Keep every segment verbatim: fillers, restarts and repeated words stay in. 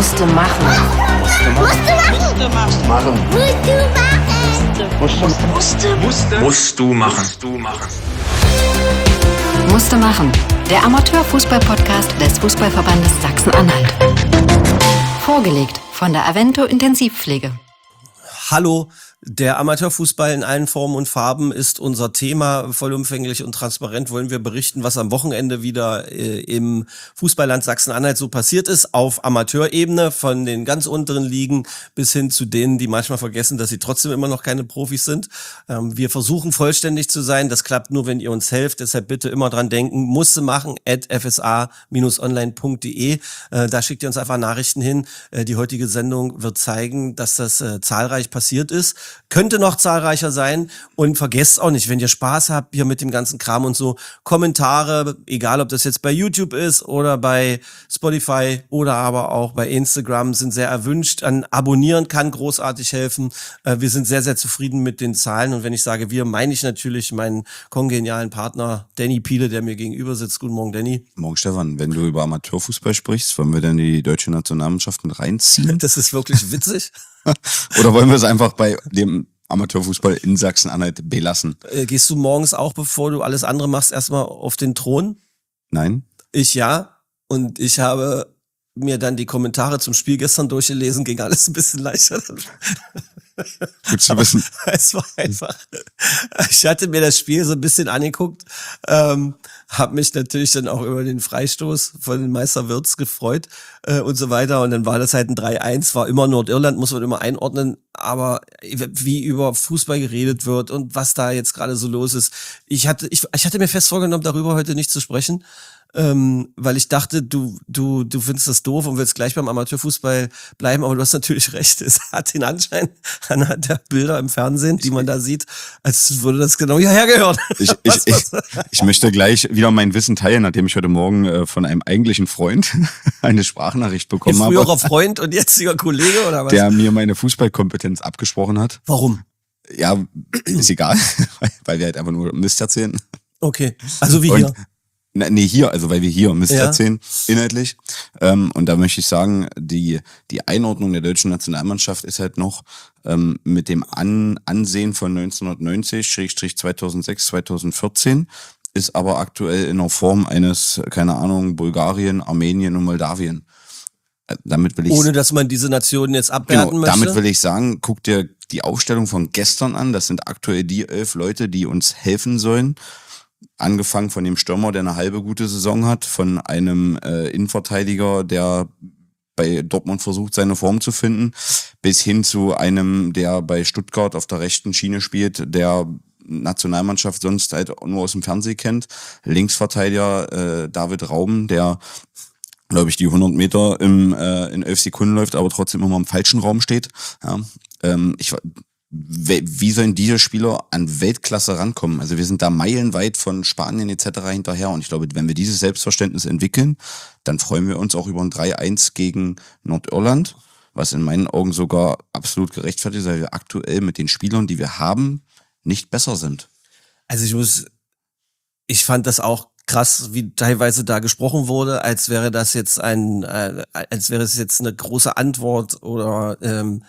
Musste machen. Musste machen. Machen. Musste machen. Musste. Musste. Musst du machen. Musst du machen. Musste machen. Der Amateurfußball-Podcast des Fußballverbandes Sachsen-Anhalt. Vorgelegt von der Avento Intensivpflege. Hallo, der Amateurfußball in allen Formen und Farben ist unser Thema. Vollumfänglich und transparent wollen wir berichten, was am Wochenende wieder äh, im Fußballland Sachsen-Anhalt so passiert ist, auf Amateurebene, von den ganz unteren Ligen bis hin zu denen, die manchmal vergessen, dass sie trotzdem immer noch keine Profis sind. Ähm, wir versuchen vollständig zu sein, das klappt nur, wenn ihr uns helft, deshalb bitte immer dran denken, musste machen, at f s a dash online punkt d e. Äh, da schickt ihr uns einfach Nachrichten hin. Äh, die heutige Sendung wird zeigen, dass das äh, zahlreich passiert ist. Könnte noch zahlreicher sein, und vergesst auch nicht, wenn ihr Spaß habt hier mit dem ganzen Kram und so, Kommentare, egal ob das jetzt bei YouTube ist oder bei Spotify oder aber auch bei Instagram, sind sehr erwünscht. An Abonnieren kann großartig helfen. Äh, wir sind sehr, sehr zufrieden mit den Zahlen, und wenn ich sage wir, meine ich natürlich meinen kongenialen Partner Danny Piele, der mir gegenüber sitzt. Guten Morgen, Danny. Morgen, Stefan. Wenn du über Amateurfußball sprichst, wollen wir dann die deutsche Nationalmannschaft mit reinziehen? Das ist wirklich witzig. Oder wollen wir es einfach bei dem Amateurfußball in Sachsen-Anhalt belassen? Äh, gehst du morgens auch, bevor du alles andere machst, erstmal auf den Thron? Nein? Ich ja. Und ich habe mir dann die Kommentare zum Spiel gestern durchgelesen, ging alles ein bisschen leichter. Gut zu wissen. Es war einfach, ich hatte mir das Spiel so ein bisschen angeguckt, ähm, habe mich natürlich dann auch über den Freistoß von den Meister Wirtz gefreut äh, und so weiter, und dann war das halt ein drei eins, war immer Nordirland, muss man immer einordnen, aber wie über Fußball geredet wird und was da jetzt gerade so los ist, ich hatte ich, ich hatte mir fest vorgenommen, darüber heute nicht zu sprechen, Ähm, weil ich dachte, du du du findest das doof und willst gleich beim Amateurfußball bleiben, aber du hast natürlich recht, es hat den Anschein anhand der Bilder im Fernsehen, die man da sieht, als würde das genau hierher gehören. Ich, ich, ich, ich möchte gleich wieder mein Wissen teilen, nachdem ich heute Morgen äh, von einem eigentlichen Freund eine Sprachnachricht bekommen habe. Früherer Freund und jetziger Kollege oder was? Der mir meine Fußballkompetenz abgesprochen hat. Warum? Ja, ist egal, weil wir halt einfach nur Mist erzählen. Okay, also wie Und, hier. Na, nee, hier, also weil wir hier Mist Ja. erzählen, inhaltlich. Ähm, und da möchte ich sagen, die die Einordnung der deutschen Nationalmannschaft ist halt noch ähm, mit dem An Ansehen von neunzehnhundertneunzig, Schrägstrich zweitausendsechs, zweitausendvierzehn, ist aber aktuell in der Form eines, keine Ahnung, Bulgarien, Armenien und Moldawien. Äh, damit will ich Ohne dass man diese Nationen jetzt abwerten Genau, möchte. damit will ich sagen, guck dir die Aufstellung von gestern an. Das sind aktuell die elf Leute, die uns helfen sollen. Angefangen von dem Stürmer, der eine halbe gute Saison hat, von einem äh, Innenverteidiger, der bei Dortmund versucht, seine Form zu finden, bis hin zu einem, der bei Stuttgart auf der rechten Schiene spielt, der Nationalmannschaft sonst halt nur aus dem Fernsehen kennt. Linksverteidiger äh, David Raum, der, glaube ich, die hundert Meter im, äh, in elf Sekunden läuft, aber trotzdem immer im falschen Raum steht. Ja, ähm, ich Wie sollen diese Spieler an Weltklasse rankommen? Also wir sind da meilenweit von Spanien et cetera hinterher, und ich glaube, wenn wir dieses Selbstverständnis entwickeln, dann freuen wir uns auch über ein drei eins gegen Nordirland, was in meinen Augen sogar absolut gerechtfertigt ist, weil wir aktuell mit den Spielern, die wir haben, nicht besser sind. Also ich muss, ich fand das auch krass, wie teilweise da gesprochen wurde, als wäre das jetzt ein, äh, als wäre es jetzt eine große Antwort oder ähm,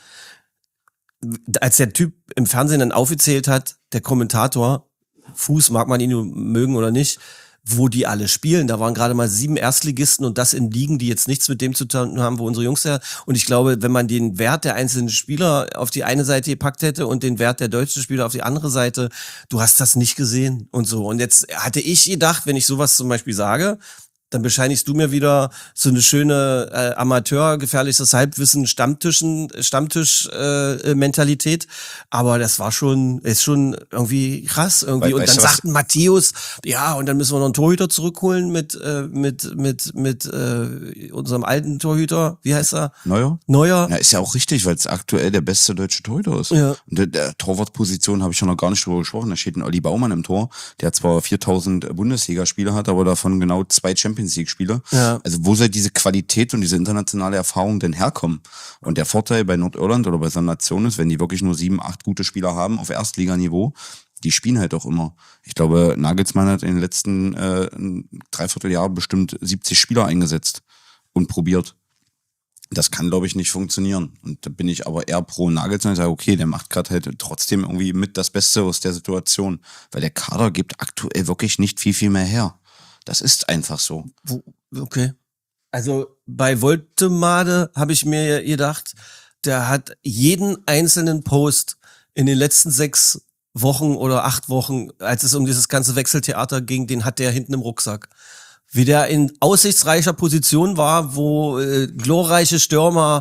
als der Typ im Fernsehen dann aufgezählt hat, der Kommentator, Fuß, mag man ihn mögen oder nicht, wo die alle spielen. Da waren gerade mal sieben Erstligisten, und das in Ligen, die jetzt nichts mit dem zu tun haben, wo unsere Jungs her. Und ich glaube, wenn man den Wert der einzelnen Spieler auf die eine Seite gepackt hätte und den Wert der deutschen Spieler auf die andere Seite, du hast das nicht gesehen und so. Und jetzt hatte ich gedacht, wenn ich sowas zum Beispiel sage, dann bescheinigst du mir wieder so eine schöne äh, Amateur, gefährliches Halbwissen, Stammtischen, Stammtisch-Mentalität. Äh, Aber das war schon, ist schon irgendwie krass irgendwie. We- und weißt dann du, was- sagten Matthäus, ja, und dann müssen wir noch einen Torhüter zurückholen mit äh, mit mit mit äh, unserem alten Torhüter. Wie heißt er? Neuer? Neuer. Ja, ist ja auch richtig, weil es aktuell der beste deutsche Torhüter ist. Ja. Und der, der Torwartposition habe ich schon noch gar nicht drüber gesprochen. Da steht ein Olli Baumann im Tor, der zwar viertausend Bundesligaspiele hat, aber davon genau zwei Champions League-Spiele. Ja. Also wo soll diese Qualität und diese internationale Erfahrung denn herkommen? Und der Vorteil bei Nordirland oder bei so einer Nation ist, wenn die wirklich nur sieben, acht gute Spieler haben auf Erstliganiveau, die spielen halt auch immer. Ich glaube, Nagelsmann hat in den letzten äh, Dreivierteljahren bestimmt siebzig Spieler eingesetzt und probiert. Das kann, glaube ich, nicht funktionieren. Und da bin ich aber eher pro Nagelsmann und sage, okay, der macht gerade halt trotzdem irgendwie mit das Beste aus der Situation. Weil der Kader gibt aktuell wirklich nicht viel, viel mehr her. Das ist einfach so. Okay. Also bei Woltemade habe ich mir gedacht, der hat jeden einzelnen Post in den letzten sechs Wochen oder acht Wochen, als es um dieses ganze Wechseltheater ging, den hat der hinten im Rucksack. Wie der in aussichtsreicher Position war, wo äh, glorreiche Stürmer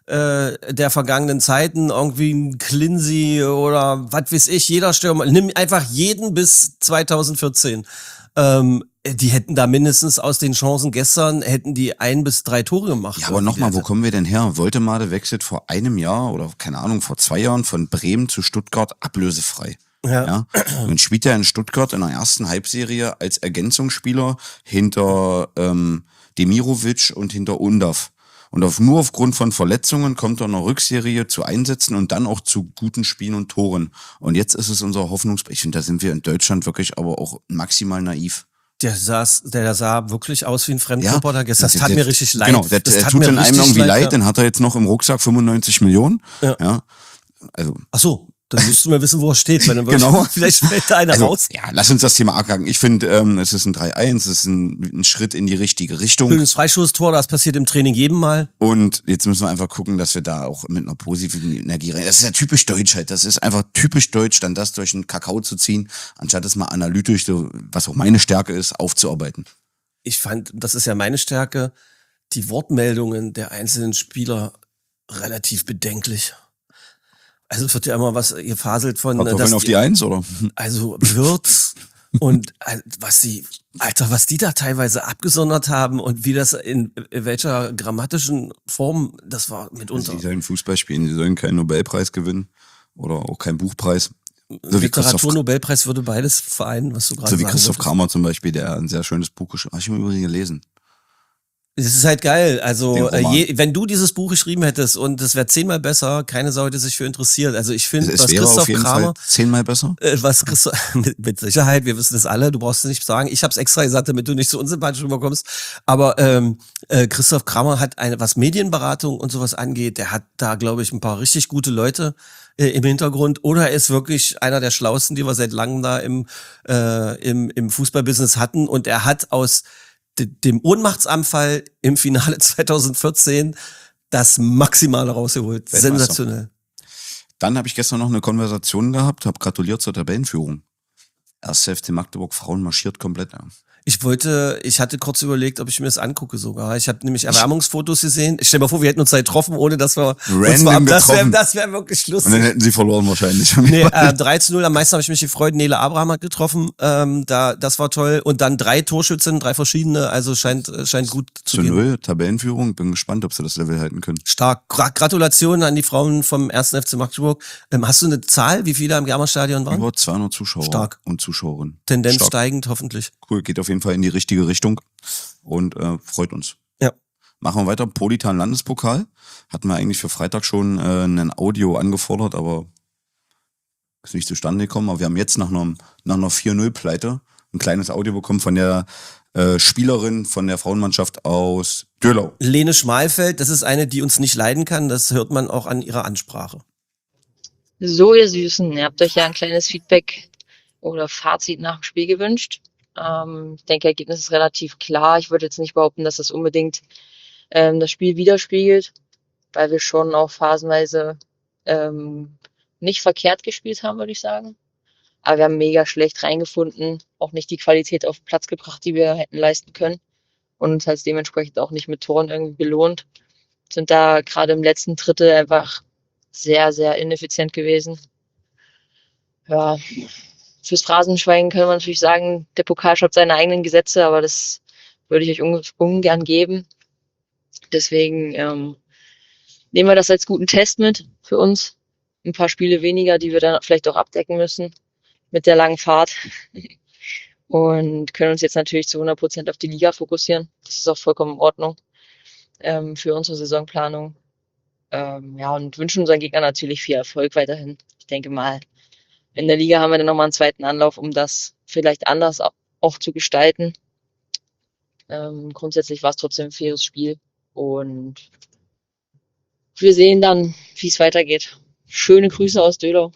äh, der vergangenen Zeiten, irgendwie ein Clincy oder was weiß ich, jeder Stürmer, nimm einfach jeden bis zweitausendvierzehn. Ähm, die hätten da mindestens aus den Chancen gestern, hätten die ein bis drei Tore gemacht. Ja, aber nochmal, wo kommen wir denn her? Woltemade wechselt vor einem Jahr oder keine Ahnung, vor zwei Jahren von Bremen zu Stuttgart ablösefrei. Ja. Ja. Und spielt er in Stuttgart in der ersten Halbserie als Ergänzungsspieler hinter ähm, Demirovic und hinter Undav. Und auf, nur aufgrund von Verletzungen kommt er in der Rückserie zu Einsätzen und dann auch zu guten Spielen und Toren. Und jetzt ist es unser Hoffnungs... Ich finde, da sind wir in Deutschland wirklich aber auch maximal naiv. Der saß, der sah wirklich aus wie ein Fremdkörper. Ja, das tat der, mir richtig leid. Genau, der, das der tat tut mir in einem richtig irgendwie leid, ja. Dann hat er jetzt noch im Rucksack fünfundneunzig Millionen. Ja. ja. Also. Ach so, dann müssten wir wissen, wo er steht. Weil dann genau. Vielleicht fällt da einer also, raus. Ja, lass uns das Thema abhaken. Ich finde, ähm, es ist ein drei eins, es ist ein, ein Schritt in die richtige Richtung. Schönes Freistoßtor, das passiert im Training jedem Mal. Und jetzt müssen wir einfach gucken, dass wir da auch mit einer positiven Energie rein. Das ist ja typisch deutsch halt. Das ist einfach typisch deutsch, dann das durch den Kakao zu ziehen, anstatt es mal analytisch, so, was auch meine Stärke ist, aufzuarbeiten. Ich fand, das ist ja meine Stärke, die Wortmeldungen der einzelnen Spieler relativ bedenklich. Also es wird ja immer was gefaselt von... Kartoffeln auf die Eins, oder? Also Wirtz und was sie, Alter, was die da teilweise abgesondert haben und wie das in, in welcher grammatischen Form, das war mitunter. Also die sollen Fußball spielen, die sollen keinen Nobelpreis gewinnen oder auch keinen Buchpreis. So Literaturnobelpreis würde beides vereinen, was du gerade sagst. So wie sagen Christoph wolltest. Kramer zum Beispiel, der ein sehr schönes Buch geschrieben hat. Habe ich im Übrigen gelesen. Es ist halt geil. Also, Den äh, Roman. je, wenn du dieses Buch geschrieben hättest und es wäre zehnmal besser, keine Sau hätte sich für interessiert. Also ich finde, Es was wäre Christoph auf jeden Kramer, Fall zehnmal besser. äh, was Christoph, mit, mit Sicherheit, wir wissen es alle, du brauchst es nicht sagen. Ich habe es extra gesagt, damit du nicht so unsympathisch rüberkommst. Aber ähm, äh, Christoph Kramer hat eine, was Medienberatung und sowas angeht, der hat da, glaube ich, ein paar richtig gute Leute äh, im Hintergrund. Oder er ist wirklich einer der Schlausten, die wir seit langem da im, äh, im, im Fußballbusiness hatten. Und er hat aus dem Ohnmachtsanfall im Finale zweitausendvierzehn das Maximale rausgeholt. Weltmeister. Sensationell. Dann habe ich gestern noch eine Konversation gehabt, habe gratuliert zur Tabellenführung. erster F C Magdeburg Frauen marschiert komplett. Ja. Ich wollte, ich hatte kurz überlegt, ob ich mir das angucke sogar. Ich habe nämlich Erwärmungsfotos gesehen. Ich stell mir vor, wir hätten uns da getroffen, ohne dass wir uns Random das wäre getroffen. das wär wirklich Und dann lustig. hätten sie verloren wahrscheinlich. Nee, äh, drei zu null, am meisten habe ich mich gefreut. Nele Abraham hat getroffen, ähm, da, das war toll. Und dann drei Torschützen, drei verschiedene, also scheint, scheint gut zu, Zu gehen. null, Tabellenführung. Bin gespannt, ob sie das Level halten können. Stark. Gra- Gratulation an die Frauen vom ersten F C Magdeburg. Ähm, hast du eine Zahl, wie viele im Germerstadion waren? Über zweihundert Zuschauer Stark. und Zuschauerinnen. Tendenz Stark. steigend, hoffentlich. Cool, geht auf jeden Fall in die richtige Richtung und äh, freut uns. Ja. Machen wir weiter. Politan Landespokal. Hatten wir eigentlich für Freitag schon äh, ein Audio angefordert, aber ist nicht zustande gekommen. Aber wir haben jetzt nach einer, nach einer vier null Pleite ein kleines Audio bekommen von der äh, Spielerin von der Frauenmannschaft aus Dürlau. Lene Schmalfeld, das ist eine, die uns nicht leiden kann. Das hört man auch an ihrer Ansprache. So, ihr Süßen, ihr habt euch ja ein kleines Feedback oder Fazit nach dem Spiel gewünscht. Ähm, ich denke, Ergebnis ist relativ klar. Ich würde jetzt nicht behaupten, dass das unbedingt ähm, das Spiel widerspiegelt, weil wir schon auch phasenweise ähm, nicht verkehrt gespielt haben, würde ich sagen. Aber wir haben mega schlecht reingefunden, auch nicht die Qualität auf den Platz gebracht, die wir hätten leisten können und uns halt dementsprechend auch nicht mit Toren irgendwie belohnt. Sind da gerade im letzten Drittel einfach sehr, sehr ineffizient gewesen. Ja, fürs Phrasenschwein können wir natürlich sagen, der Pokal schreibt seine eigenen Gesetze, aber das würde ich euch un- ungern geben. Deswegen ähm, nehmen wir das als guten Test mit für uns. Ein paar Spiele weniger, die wir dann vielleicht auch abdecken müssen mit der langen Fahrt. Und können uns jetzt natürlich zu hundert Prozent auf die Liga fokussieren. Das ist auch vollkommen in Ordnung ähm, für unsere Saisonplanung. Ähm, ja, und wünschen unseren Gegnern natürlich viel Erfolg weiterhin. Ich denke mal, in der Liga haben wir dann nochmal einen zweiten Anlauf, um das vielleicht anders auch zu gestalten. Ähm, grundsätzlich war es trotzdem ein faires Spiel und wir sehen dann, wie es weitergeht. Schöne Grüße aus Dölau.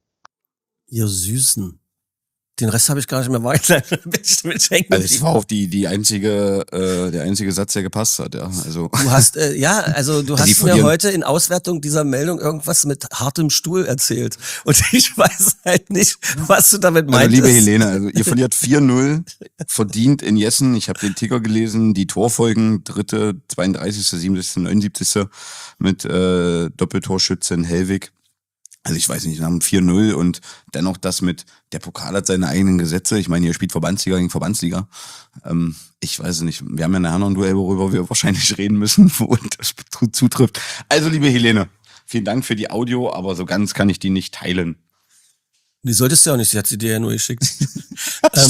Ihr Süßen. Den Rest habe ich gar nicht mehr weiter. Also es war auch die die einzige äh, der einzige Satz, der gepasst hat. Ja, also du hast äh, ja, also du Also hast mir heute in Auswertung dieser Meldung irgendwas mit hartem Stuhl erzählt und ich weiß halt nicht, was du damit meinst. Also liebe Helene, also ihr verliert vier null, verdient in Jessen. Ich habe den Ticker gelesen, die Torfolgen, dritte, zweiunddreißigste, siebenundsiebzigste, neunundsiebzigste mit äh, Doppeltorschütze in Hellwig. Also ich weiß nicht, wir haben vier null und dennoch das mit, der Pokal hat seine eigenen Gesetze. Ich meine, ihr spielt Verbandsliga gegen Verbandsliga. Ähm, ich weiß es nicht. Wir haben ja nachher noch ein Duell, worüber wir wahrscheinlich reden müssen, wo das zutrifft. Also liebe Helene, vielen Dank für die Audio, aber so ganz kann ich die nicht teilen. Die solltest du ja auch nicht, sie hat sie dir ja nur geschickt. ähm,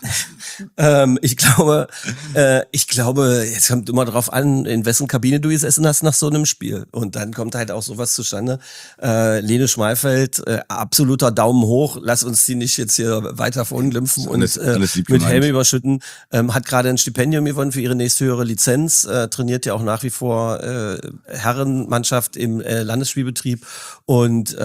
ähm, ich glaube, äh, ich glaube, jetzt kommt immer drauf an, in wessen Kabine du gesessen hast nach so einem Spiel. Und dann kommt halt auch sowas zustande. Äh, Lene Schmalfeld, äh, absoluter Daumen hoch, lass uns die nicht jetzt hier weiter verunglimpfen alles, und äh, alles mit Helme überschütten. Ähm, hat gerade ein Stipendium gewonnen für ihre nächsthöhere Lizenz, äh, trainiert ja auch nach wie vor äh, Herrenmannschaft im äh, Landesspielbetrieb und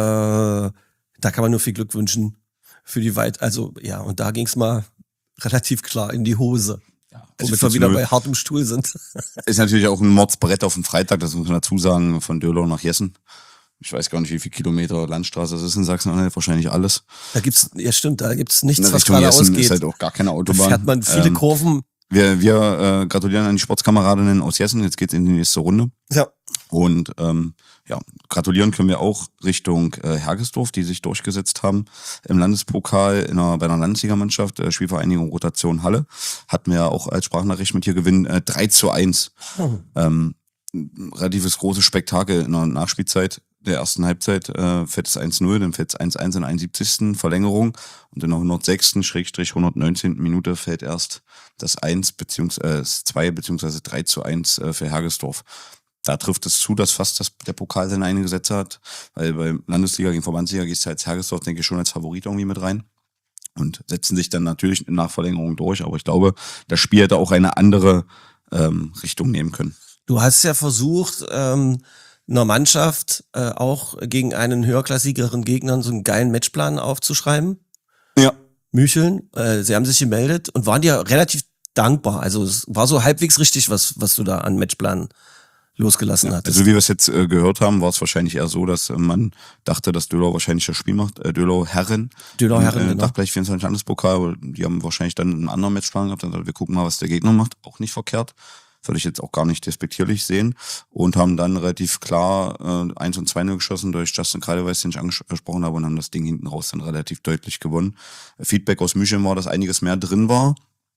äh, da kann man nur viel Glück wünschen für die Weit. Also ja, und da ging's mal relativ klar in die Hose. Ja, also womit wir wieder bei hartem Stuhl sind. Ist natürlich auch ein Mordsbrett auf dem Freitag, das muss man dazu sagen, von Dölau nach Jessen. Ich weiß gar nicht, wie viele Kilometer Landstraße das ist in Sachsen-Anhalt, wahrscheinlich alles. Da gibt's, ja stimmt, da gibt's nichts, in was gerade ausgeht. Ist halt auch gar keine Autobahn. Da fährt man viele ähm, Kurven. Wir, wir äh, gratulieren an die Sportskameradinnen aus Jessen. Jetzt geht's in die nächste Runde. Ja. Und ähm, ja, gratulieren können wir auch Richtung äh, Hergesdorf, die sich durchgesetzt haben im Landespokal in einer, bei einer Landesligamannschaft, äh, Spielvereinigung Rotation Halle. Hatten wir ja auch als Sprachnachricht mit hier gewinnen, äh, drei zu eins. Hm. Ähm, relatives großes Spektakel in der Nachspielzeit der ersten Halbzeit, äh, fällt es eins null, dann fällt es eins eins in der einundsiebzigsten Verlängerung und in der hundertsechsten Schrägstrich hundertneunzehnten Minute fällt erst das eins beziehungsweise zwei beziehungsweise drei zu eins äh, für Hergesdorf. Da trifft es zu, dass fast das, der Pokal seine eigenen Gesetze hat, weil bei Landesliga gegen Verbandsliga gehst du als Hergesdorf, denke ich, schon als Favorit irgendwie mit rein und setzen sich dann natürlich in Nachverlängerung durch, aber ich glaube, das Spiel hätte auch eine andere ähm, Richtung nehmen können. Du hast ja versucht, ähm, einer Mannschaft äh, auch gegen einen höherklassigeren Gegner so einen geilen Matchplan aufzuschreiben. Ja. Mücheln, äh, sie haben sich gemeldet und waren dir relativ dankbar. Also es war so halbwegs richtig, was was du da an Matchplan losgelassen ja, hattest. Also wie wir es jetzt äh, gehört haben, war es wahrscheinlich eher so, dass äh, man dachte, dass Dölau wahrscheinlich das Spiel macht. Äh, Dölau Herren. Dölau Herren, äh, genau. Dachgleich vierundzwanzig Landespokal, aber die haben wahrscheinlich dann einen anderen Matchplan gehabt. Dann wir gucken mal, was der Gegner macht. Auch nicht verkehrt. Würde ich jetzt auch gar nicht despektierlich sehen. Und haben dann relativ klar äh, eins und zwei null geschossen durch Justin Kreideweiß, den ich angesprochen habe, und haben das Ding hinten raus dann relativ deutlich gewonnen. Feedback aus Mücheln war, dass einiges mehr drin war,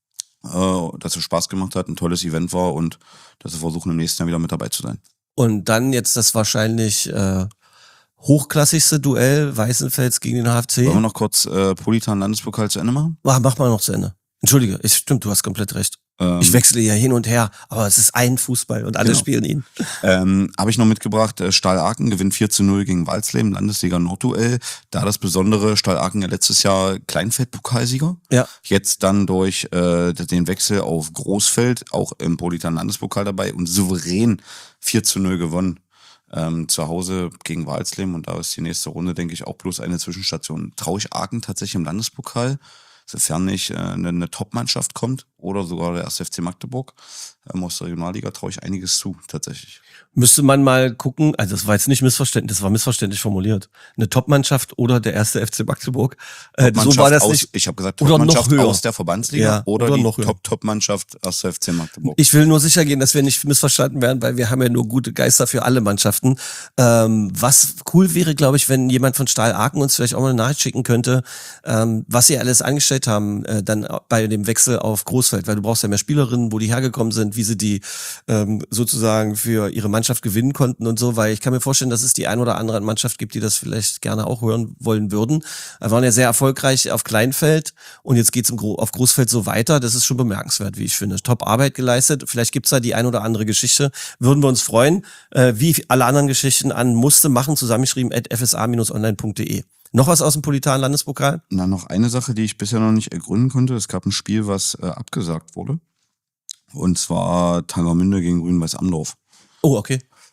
äh, dass es Spaß gemacht hat, ein tolles Event war und dass sie versuchen, im nächsten Jahr wieder mit dabei zu sein. Und dann jetzt das wahrscheinlich äh, hochklassigste Duell Weißenfels gegen den H F C. Wollen wir noch kurz äh, Politan Landespokal zu Ende machen? Mach, mach mal noch zu Ende. Entschuldige, ich, stimmt, du hast komplett recht. Ähm, ich wechsle ja hin und her, aber es ist ein Fußball und alle genau. spielen ihn. Ähm, Habe ich noch mitgebracht, äh, Stahl Aachen gewinnt vier zu null gegen Walsleben, Landesliga Nordduell. Da das Besondere, Stahl Aachen ja letztes Jahr Kleinfeld-Pokalsieger. Ja. Jetzt dann durch äh, den Wechsel auf Großfeld, auch im Politan Landespokal dabei und souverän vier zu null gewonnen. Ähm, zu Hause gegen Walsleben, und da ist die nächste Runde, denke ich, auch bloß eine Zwischenstation. Traue ich Aachen tatsächlich im Landespokal, sofern nicht äh, eine, eine Top-Mannschaft kommt oder sogar der erste F C Magdeburg. Ähm, aus der Regionalliga traue ich einiges zu, tatsächlich. Müsste man mal gucken, also das war jetzt nicht missverständlich, das war missverständlich formuliert. Eine Top-Mannschaft oder der erste F C Magdeburg. Äh, so war das aus, nicht. Ich habe gesagt, oder Top-Mannschaft noch höher. aus der Verbandsliga Ja, oder, oder die noch höher. Top-Top-Mannschaft erster F C Magdeburg. Ich will nur sicher gehen, dass wir nicht missverstanden werden, weil wir haben ja nur gute Geister für alle Mannschaften. Ähm, was cool wäre, glaube ich, wenn jemand von Stahl Aachen uns vielleicht auch mal eine Nachricht schicken könnte, ähm, was sie alles angestellt haben, äh, dann bei dem Wechsel auf Großfeld, weil du brauchst ja mehr Spielerinnen, wo die hergekommen sind, wie sie die ähm, sozusagen für ihre Mannschaft gewinnen konnten und so, weil ich kann mir vorstellen, dass es die ein oder andere Mannschaft gibt, die das vielleicht gerne auch hören wollen würden. Wir waren ja sehr erfolgreich auf Kleinfeld und jetzt geht's im Gro- auf Großfeld so weiter. Das ist schon bemerkenswert, wie ich finde. Top Arbeit geleistet. Vielleicht gibt's da die ein oder andere Geschichte. Würden wir uns freuen. Äh, wie alle anderen Geschichten an musste machen, zusammengeschrieben at f s a Bindestrich online punkt d e. Noch was aus dem Politan Landespokal? Na, noch eine Sache, die ich bisher noch nicht ergründen konnte. Es gab ein Spiel, was äh, abgesagt wurde. Und zwar Tangermünde gegen Grün-Weiß Amdorf. Oh, okay.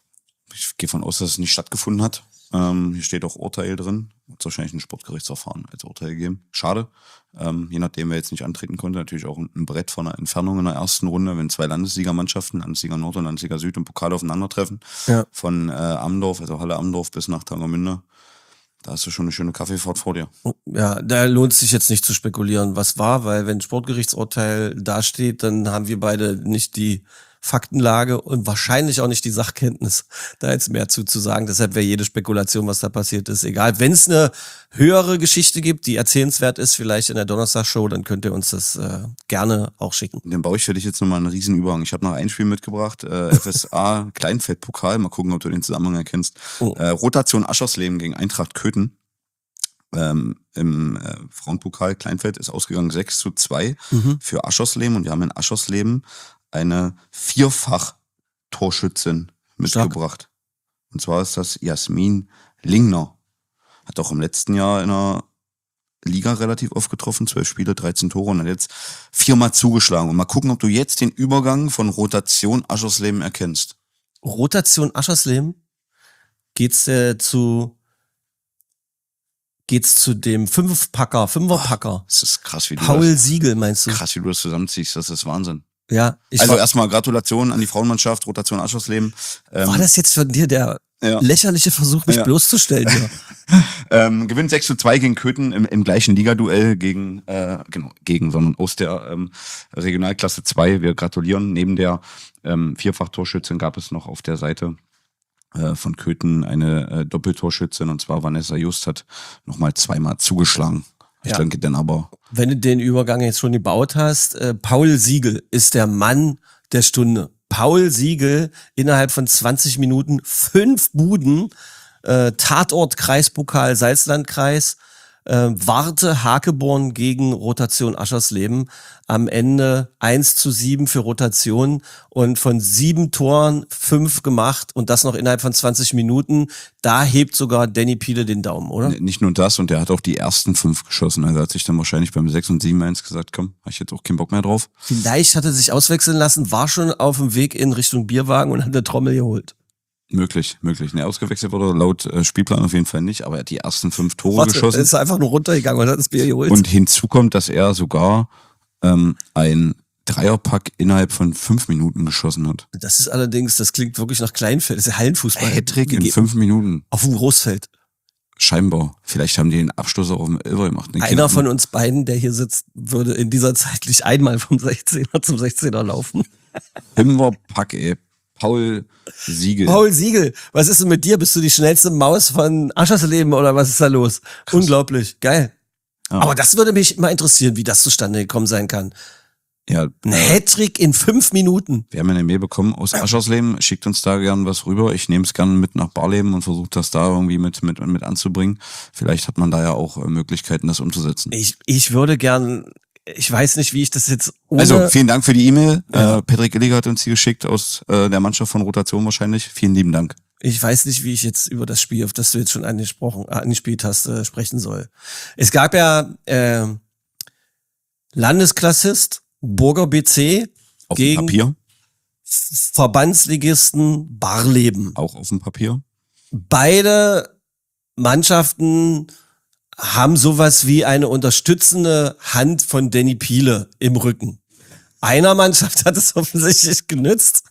Ich gehe von aus, dass es nicht stattgefunden hat. Ähm, hier steht auch Urteil drin. Wird wahrscheinlich ein Sportgerichtsverfahren als Urteil gegeben. Schade. Ähm, je nachdem, wer jetzt nicht antreten konnte, natürlich auch ein, ein Brett von einer Entfernung in der ersten Runde, wenn zwei Landessiegermannschaften, Landessieger Nord und Landessieger Süd im Pokal aufeinandertreffen. Ja. Von äh, Amdorf, also Halle Amdorf bis nach Tangermünde. Da hast du schon eine schöne Kaffeefahrt vor dir. Ja, da lohnt es sich jetzt nicht zu spekulieren, was war, weil wenn Sportgerichtsurteil dasteht, dann haben wir beide nicht die Faktenlage und wahrscheinlich auch nicht die Sachkenntnis, da jetzt mehr zu, zu sagen. Deshalb wäre jede Spekulation, was da passiert ist, egal. Wenn es eine höhere Geschichte gibt, die erzählenswert ist, vielleicht in der Donnerstagsshow, dann könnt ihr uns das äh, gerne auch schicken. Dann baue ich für dich jetzt nochmal einen riesen Überhang. Ich habe noch ein Spiel mitgebracht, äh, F S A Kleinfeldpokal, mal gucken, ob du den Zusammenhang erkennst. Oh. Äh, Rotation Aschersleben gegen Eintracht Köthen. Ähm, im äh, Frauenpokal Kleinfeld ist ausgegangen sechs zu zwei mhm. für Aschersleben und wir haben in Aschersleben eine Vierfach-Torschützin mitgebracht. Stark. Und zwar ist das Jasmin Lingner. Hat auch im letzten Jahr in der Liga relativ oft getroffen, zwölf Spiele, dreizehn Tore und hat jetzt viermal zugeschlagen. Und mal gucken, ob du jetzt den Übergang von Rotation Aschersleben erkennst. Rotation Aschersleben? Geht's äh, zu geht's zu dem Fünfpacker, Fünferpacker? Das ist krass, wie du Paul das, Siegel, meinst du? Krass, wie du das zusammenziehst, das ist Wahnsinn. Ja, ich also war, erstmal Gratulation an die Frauenmannschaft, Rotation Aschersleben. Ähm, war das jetzt von dir der ja. lächerliche Versuch, mich ja. bloßzustellen? Ja. ähm, gewinnt sechs zu zwei gegen Köthen im, im gleichen Ligaduell gegen, äh, genau, gegen, sondern aus der ähm, Regionalklasse zwei. Wir gratulieren. Neben der ähm, Vierfach-Torschützin gab es noch auf der Seite äh, von Köthen eine äh, Doppeltorschützin, und zwar Vanessa Just hat nochmal zweimal zugeschlagen. Ich ja. denke dann aber. Wenn du den Übergang jetzt schon gebaut hast, äh, Paul Siegel ist der Mann der Stunde. Paul Siegel innerhalb von zwanzig Minuten fünf Buden, äh, Tatort Kreispokal Salzlandkreis, äh, Warte Hakeborn gegen Rotation Aschersleben. Am Ende eins zu sieben für Rotation und von sieben Toren fünf gemacht und das noch innerhalb von zwanzig Minuten. Da hebt sogar Danny Piele den Daumen, oder? Nicht nur das, und der hat auch die ersten fünf geschossen. Also hat sich dann wahrscheinlich beim sechs und sieben eins gesagt, komm, hab ich jetzt auch keinen Bock mehr drauf. Vielleicht hat er sich auswechseln lassen, war schon auf dem Weg in Richtung Bierwagen und hat eine Trommel geholt. Möglich, möglich. Ne, ausgewechselt wurde laut äh, Spielplan auf jeden Fall nicht, aber er hat die ersten fünf Tore Warte, geschossen. Er ist einfach nur runtergegangen und hat das Bier geholt. Und hinzu kommt, dass er sogar ähm, ein Dreierpack innerhalb von fünf Minuten geschossen hat. Das ist allerdings, das klingt wirklich nach Kleinfeld, das ist ja Hallenfußball. Hattrick in fünf Minuten. Auf dem Großfeld. Scheinbar. Vielleicht haben die den Abschluss auch auf dem Elfer gemacht. Den Einer Kindern. von uns beiden, der hier sitzt, würde in dieser Zeit nicht einmal vom sechzehner zum sechzehner laufen. Fünferpack, ey. Paul Siegel. Paul Siegel, was ist denn mit dir? Bist du die schnellste Maus von Aschersleben oder was ist da los? Krass. Unglaublich, geil. Ja. Aber das würde mich mal interessieren, wie das zustande gekommen sein kann. Ja, ein äh, Hattrick in fünf Minuten. Wir haben eine Mail bekommen aus Aschersleben, schickt uns da gern was rüber. Ich nehme es gern mit nach Barleben und versuche das da irgendwie mit, mit, mit anzubringen. Vielleicht hat man da ja auch Möglichkeiten, das umzusetzen. Ich, ich würde gern, ich weiß nicht, wie ich das jetzt ohne... Also vielen Dank für die E-Mail. Ja. Äh, Patrick Illiger hat uns die geschickt aus äh, der Mannschaft von Rotation wahrscheinlich. Vielen lieben Dank. Ich weiß nicht, wie ich jetzt über das Spiel, auf das du jetzt schon angesprochen, angespielt hast, äh, sprechen soll. Es gab ja äh, Landesklassist, Burger B C auf gegen dem Papier. Verbandsligisten Barleben. Auch auf dem Papier. Beide Mannschaften haben sowas wie eine unterstützende Hand von Danny Piele im Rücken. Einer Mannschaft hat es offensichtlich genützt.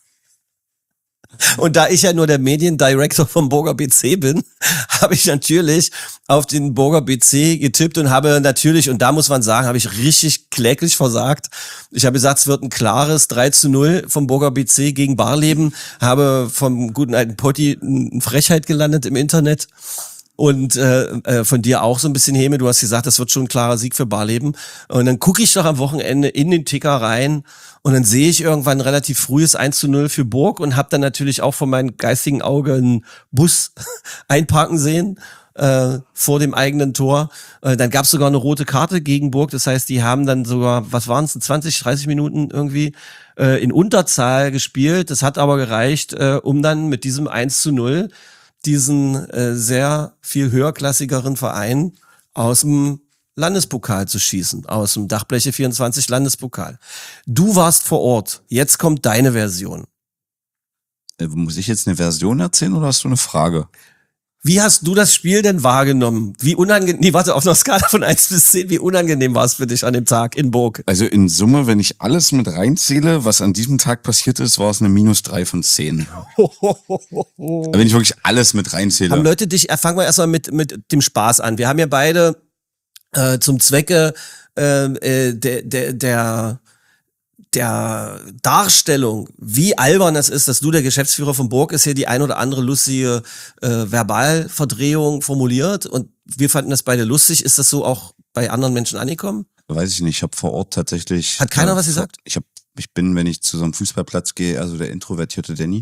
Und da ich ja nur der Mediendirektor vom Burger B C bin, habe ich natürlich auf den Burger B C getippt und habe natürlich, und da muss man sagen, habe ich richtig kläglich versagt. Ich habe gesagt, es wird ein klares drei zu null vom Burger B C gegen Barleben, habe vom guten alten Potti eine Frechheit gelandet im Internet. Und äh, von dir auch so ein bisschen, Heme, du hast gesagt, das wird schon ein klarer Sieg für Barleben. Und dann gucke ich doch am Wochenende in den Ticker rein und dann sehe ich irgendwann ein relativ frühes eins zu null für Burg und habe dann natürlich auch von meinem geistigen Auge einen Bus einparken sehen äh, vor dem eigenen Tor. Äh, dann gab es sogar eine rote Karte gegen Burg, das heißt, die haben dann sogar, was waren es, zwanzig, dreißig Minuten irgendwie äh, in Unterzahl gespielt. Das hat aber gereicht, äh, um dann mit diesem eins zu null diesen äh, sehr viel höherklassigeren Verein aus dem Landespokal zu schießen, aus dem Dachbleche vierundzwanzig Landespokal. Du warst vor Ort, jetzt kommt deine Version. Muss ich jetzt eine Version erzählen oder hast du eine Frage? Wie hast du das Spiel denn wahrgenommen? Wie unangenehm, nee, warte, auf einer Skala von eins bis zehn, wie unangenehm war es für dich an dem Tag in Burg? Also in Summe, wenn ich alles mit reinzähle, was an diesem Tag passiert ist, war es eine minus drei von zehn. Wenn ich wirklich alles mit reinzähle. Haben Leute dich, fangen wir erstmal mit, mit dem Spaß an. Wir haben ja beide äh, zum Zwecke äh, äh, der, der, der der Darstellung, wie albern es ist, dass du der Geschäftsführer von Burg ist, hier die ein oder andere lustige äh, Verbalverdrehung formuliert und wir fanden das beide lustig. Ist das so auch bei anderen Menschen angekommen? Weiß ich nicht, ich habe vor Ort tatsächlich... Hat keiner äh, was gesagt? Ich, hab, ich bin, wenn ich zu so einem Fußballplatz gehe, also der introvertierte Danny.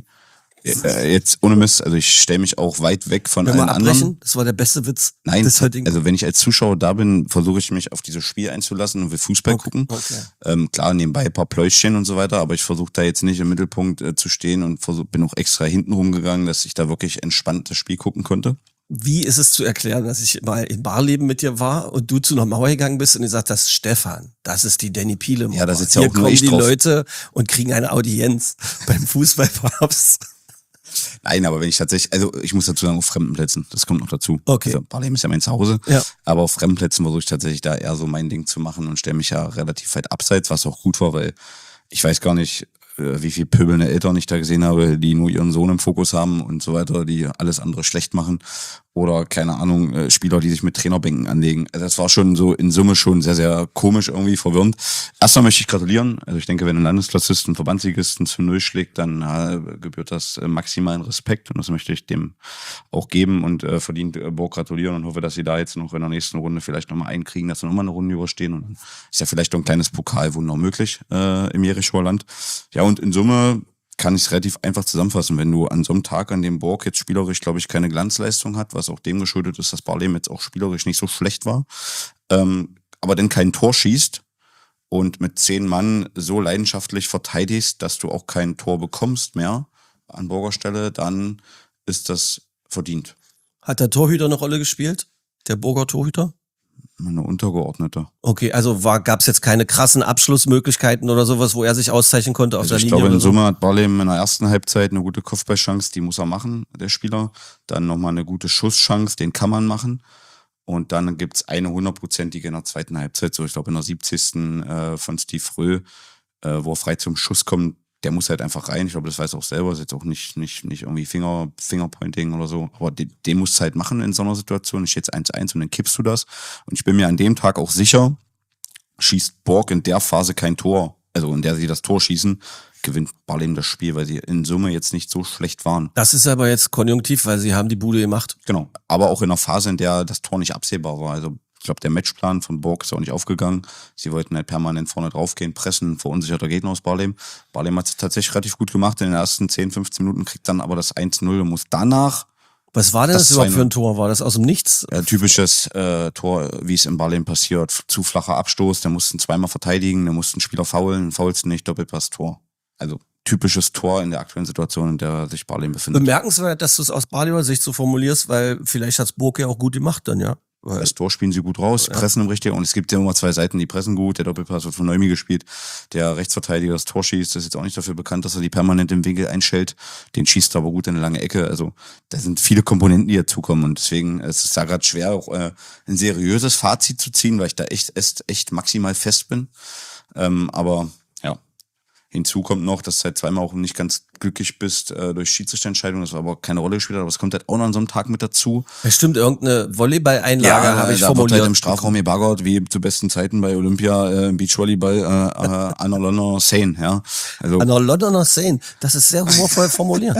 Äh, jetzt ohne Mist, also ich stelle mich auch weit weg von Wenn allen wir abbrechen, anderen. das war der beste Witz Nein, des heutigen. also wenn ich als Zuschauer da bin, versuche ich mich auf dieses Spiel einzulassen und will Fußball Okay, gucken. okay. Ähm, klar, nebenbei ein paar Pläuschchen und so weiter, aber ich versuche da jetzt nicht im Mittelpunkt äh, zu stehen und versuch, bin auch extra hinten rumgegangen, dass ich da wirklich entspannt das Spiel gucken konnte. Wie ist es zu erklären, dass ich mal in Barleben mit dir war und du zu einer Mauer gegangen bist und ihr sagt, das ist Stefan, das ist die Danny Piele Mauer. Ja, da sitzt ja Hier auch nur kommen ich die drauf. Leute und kriegen eine Audienz beim Fußballpapst. Nein, aber wenn ich tatsächlich, also ich muss dazu sagen, auf fremden Plätzen, das kommt noch dazu. Okay. Also Barleben ist ja mein Zuhause, Ja. aber auf fremden Plätzen versuche ich tatsächlich da eher so mein Ding zu machen und stelle mich ja relativ weit abseits, was auch gut war, weil ich weiß gar nicht, wie viel pöbelnde Eltern ich da gesehen habe, die nur ihren Sohn im Fokus haben und so weiter, die alles andere schlecht machen. Oder, keine Ahnung, Spieler, die sich mit Trainerbänken anlegen. Also das war schon so in Summe schon sehr, sehr komisch, irgendwie verwirrend. Erstmal möchte ich gratulieren. Also ich denke, wenn ein Landesklassist einen Verbandsligisten zu Null schlägt, dann äh, gebührt das äh, maximalen Respekt. Und das möchte ich dem auch geben und äh, verdient äh, Burg gratulieren und hoffe, dass sie da jetzt noch in der nächsten Runde vielleicht nochmal einkriegen, dass sie nochmal eine Runde überstehen. Und dann ist ja vielleicht noch ein kleines Pokalwunder möglich äh, im Jerichoer Land. Ja, und in Summe kann ich es relativ einfach zusammenfassen. Wenn du an so einem Tag, an dem Burg jetzt spielerisch, glaube ich, keine Glanzleistung hat, was auch dem geschuldet ist, dass Barleben jetzt auch spielerisch nicht so schlecht war, ähm, aber dann kein Tor schießt und mit zehn Mann so leidenschaftlich verteidigst, dass du auch kein Tor bekommst mehr an Burger Stelle, dann ist das verdient. Hat der Torhüter eine Rolle gespielt? Der Burger Torhüter? Eine untergeordnete. Okay, also gab es jetzt keine krassen Abschlussmöglichkeiten oder sowas, wo er sich auszeichnen konnte auf Also der ich Linie? glaube, in oder so? Summe hat Barleben in der ersten Halbzeit eine gute Kopfballchance, die muss er machen, der Spieler. Dann nochmal eine gute Schusschance, den kann man machen. Und dann gibt's eine hundertprozentige in der zweiten Halbzeit, so ich glaube in der siebzigsten Äh, von Steve Fröh, äh, wo er frei zum Schuss kommt. Der muss halt einfach rein. Ich glaube, das weiß er auch selber. Das ist jetzt auch nicht, nicht, nicht irgendwie Finger, Fingerpointing oder so. Aber den, den musst du halt machen in so einer Situation. Ich jetzt eins eins und dann kippst du das. Und ich bin mir an dem Tag auch sicher, schießt Borg in der Phase kein Tor, also in der sie das Tor schießen, gewinnt Barleben das Spiel, weil sie in Summe jetzt nicht so schlecht waren. Das ist aber jetzt konjunktiv, weil sie haben die Bude gemacht. Genau. Aber auch in einer Phase, in der das Tor nicht absehbar war. Also ich glaube, der Matchplan von Borg ist auch nicht aufgegangen. Sie wollten halt permanent vorne draufgehen, pressen, verunsicherter Gegner aus Barleben. Barleben hat es tatsächlich relativ gut gemacht. In den ersten zehn, fünfzehn Minuten kriegt dann aber das eins null und muss danach... Was war denn das, Das überhaupt zwei- für ein Tor? War das aus dem Nichts? Ja, typisches äh, Tor, wie es in Barleben passiert. Zu flacher Abstoß, der mussten zweimal verteidigen, der mussten Spieler faulen, faulst nicht, Doppelpass, Tor. Also typisches Tor in der aktuellen Situation, in der sich Barleben befindet. Bemerkenswert, dass du es aus Barleber Sicht so formulierst, weil vielleicht hat's Burg ja auch gut gemacht dann, ja. Weil, Das Tor spielen sie gut raus, pressen im Richtigen. Und es gibt ja immer zwei Seiten, die pressen gut. Der Doppelpass wird von Neumi gespielt. Der Rechtsverteidiger das Tor schießt. Das ist jetzt auch nicht dafür bekannt, dass er die permanent im Winkel einschält. Den schießt er aber gut in eine lange Ecke. Also da sind viele Komponenten, die dazukommen. Und deswegen es ist es da gerade schwer, auch äh, ein seriöses Fazit zu ziehen, weil ich da echt, echt, echt maximal fest bin. Ähm, aber ja, hinzu kommt noch, dass du halt zweimal auch nicht ganz glücklich bist äh, durch Schiedsrichterentscheidungen. Das war aber keine Rolle gespielt, aber es kommt halt auch noch an so einem Tag mit dazu. bestimmt irgendeine Volleyball-Einlage habe ich da formuliert. wird halt im Strafraum gebaggert, wie zu besten Zeiten bei Olympia äh, im Beachvolleyball äh, äh, an der Londoner Seine, ja. Also, An der Londoner Seine. Das ist sehr humorvoll formuliert.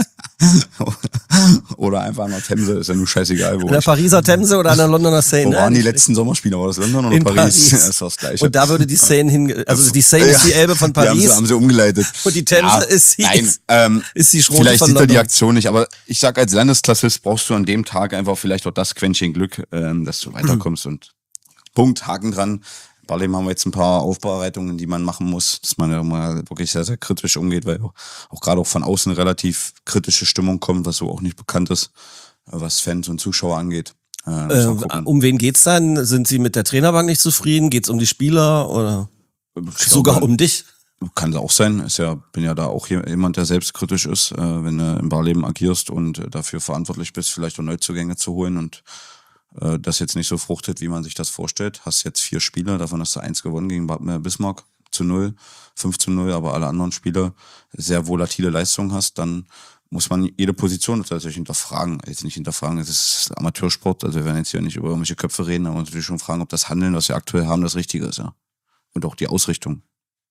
oder einfach an der Themse, ist ja nur scheißegal, wo An der ich, Pariser Themse oder an der Londoner Seine? wo waren die Nein, letzten Sommerspiele? War das London oder in Paris? Paris. Ja, ist das Gleiche. Und da würde die Seine hin, also die Seine ist die Elbe von Die haben Paris sie, haben sie umgeleitet. und die Themse ist die, Nein, ähm, ist die Schrote vielleicht von sieht er die London. Aktion nicht, aber ich sag, als Landesklassist brauchst du an dem Tag einfach vielleicht auch das Quäntchen Glück, ähm, dass du weiterkommst und Punkt, Haken dran. In Barleben haben wir jetzt ein paar Aufbereitungen, die man machen muss, dass man ja mal wirklich sehr, sehr kritisch umgeht, weil auch, auch gerade auch von außen relativ kritische Stimmung kommt, was so auch nicht bekannt ist, was Fans und Zuschauer angeht. Äh, muss man Äh, gucken. um wen geht's dann? Sind Sie mit der Trainerbank nicht zufrieden? Geht's um die Spieler oder Ich sogar glaube, um dich? Kann es auch sein. Ist ja, bin ja da auch jemand, der selbstkritisch ist, äh, wenn du im Barleben agierst und äh, dafür verantwortlich bist, vielleicht auch Neuzugänge zu holen und äh, das jetzt nicht so fruchtet, wie man sich das vorstellt. Hast jetzt vier Spiele, davon hast du eins gewonnen gegen Bad Bismarck zu null, fünf zu null, aber alle anderen Spiele sehr volatile Leistungen hast, dann muss man jede Position natürlich hinterfragen. Jetzt nicht hinterfragen, es ist Amateursport, also wir werden jetzt hier nicht über irgendwelche Köpfe reden, aber natürlich schon fragen, ob das Handeln, was wir aktuell haben, das Richtige ist, ja. Und auch die Ausrichtung.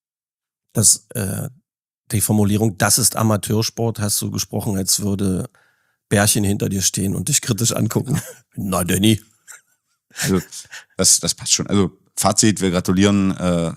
Das, äh, die Formulierung, das ist Amateursport, hast du gesprochen, als würde Bärchen hinter dir stehen und dich kritisch angucken. Na, Danny. Also, das, das passt schon. Also, Fazit, wir gratulieren äh,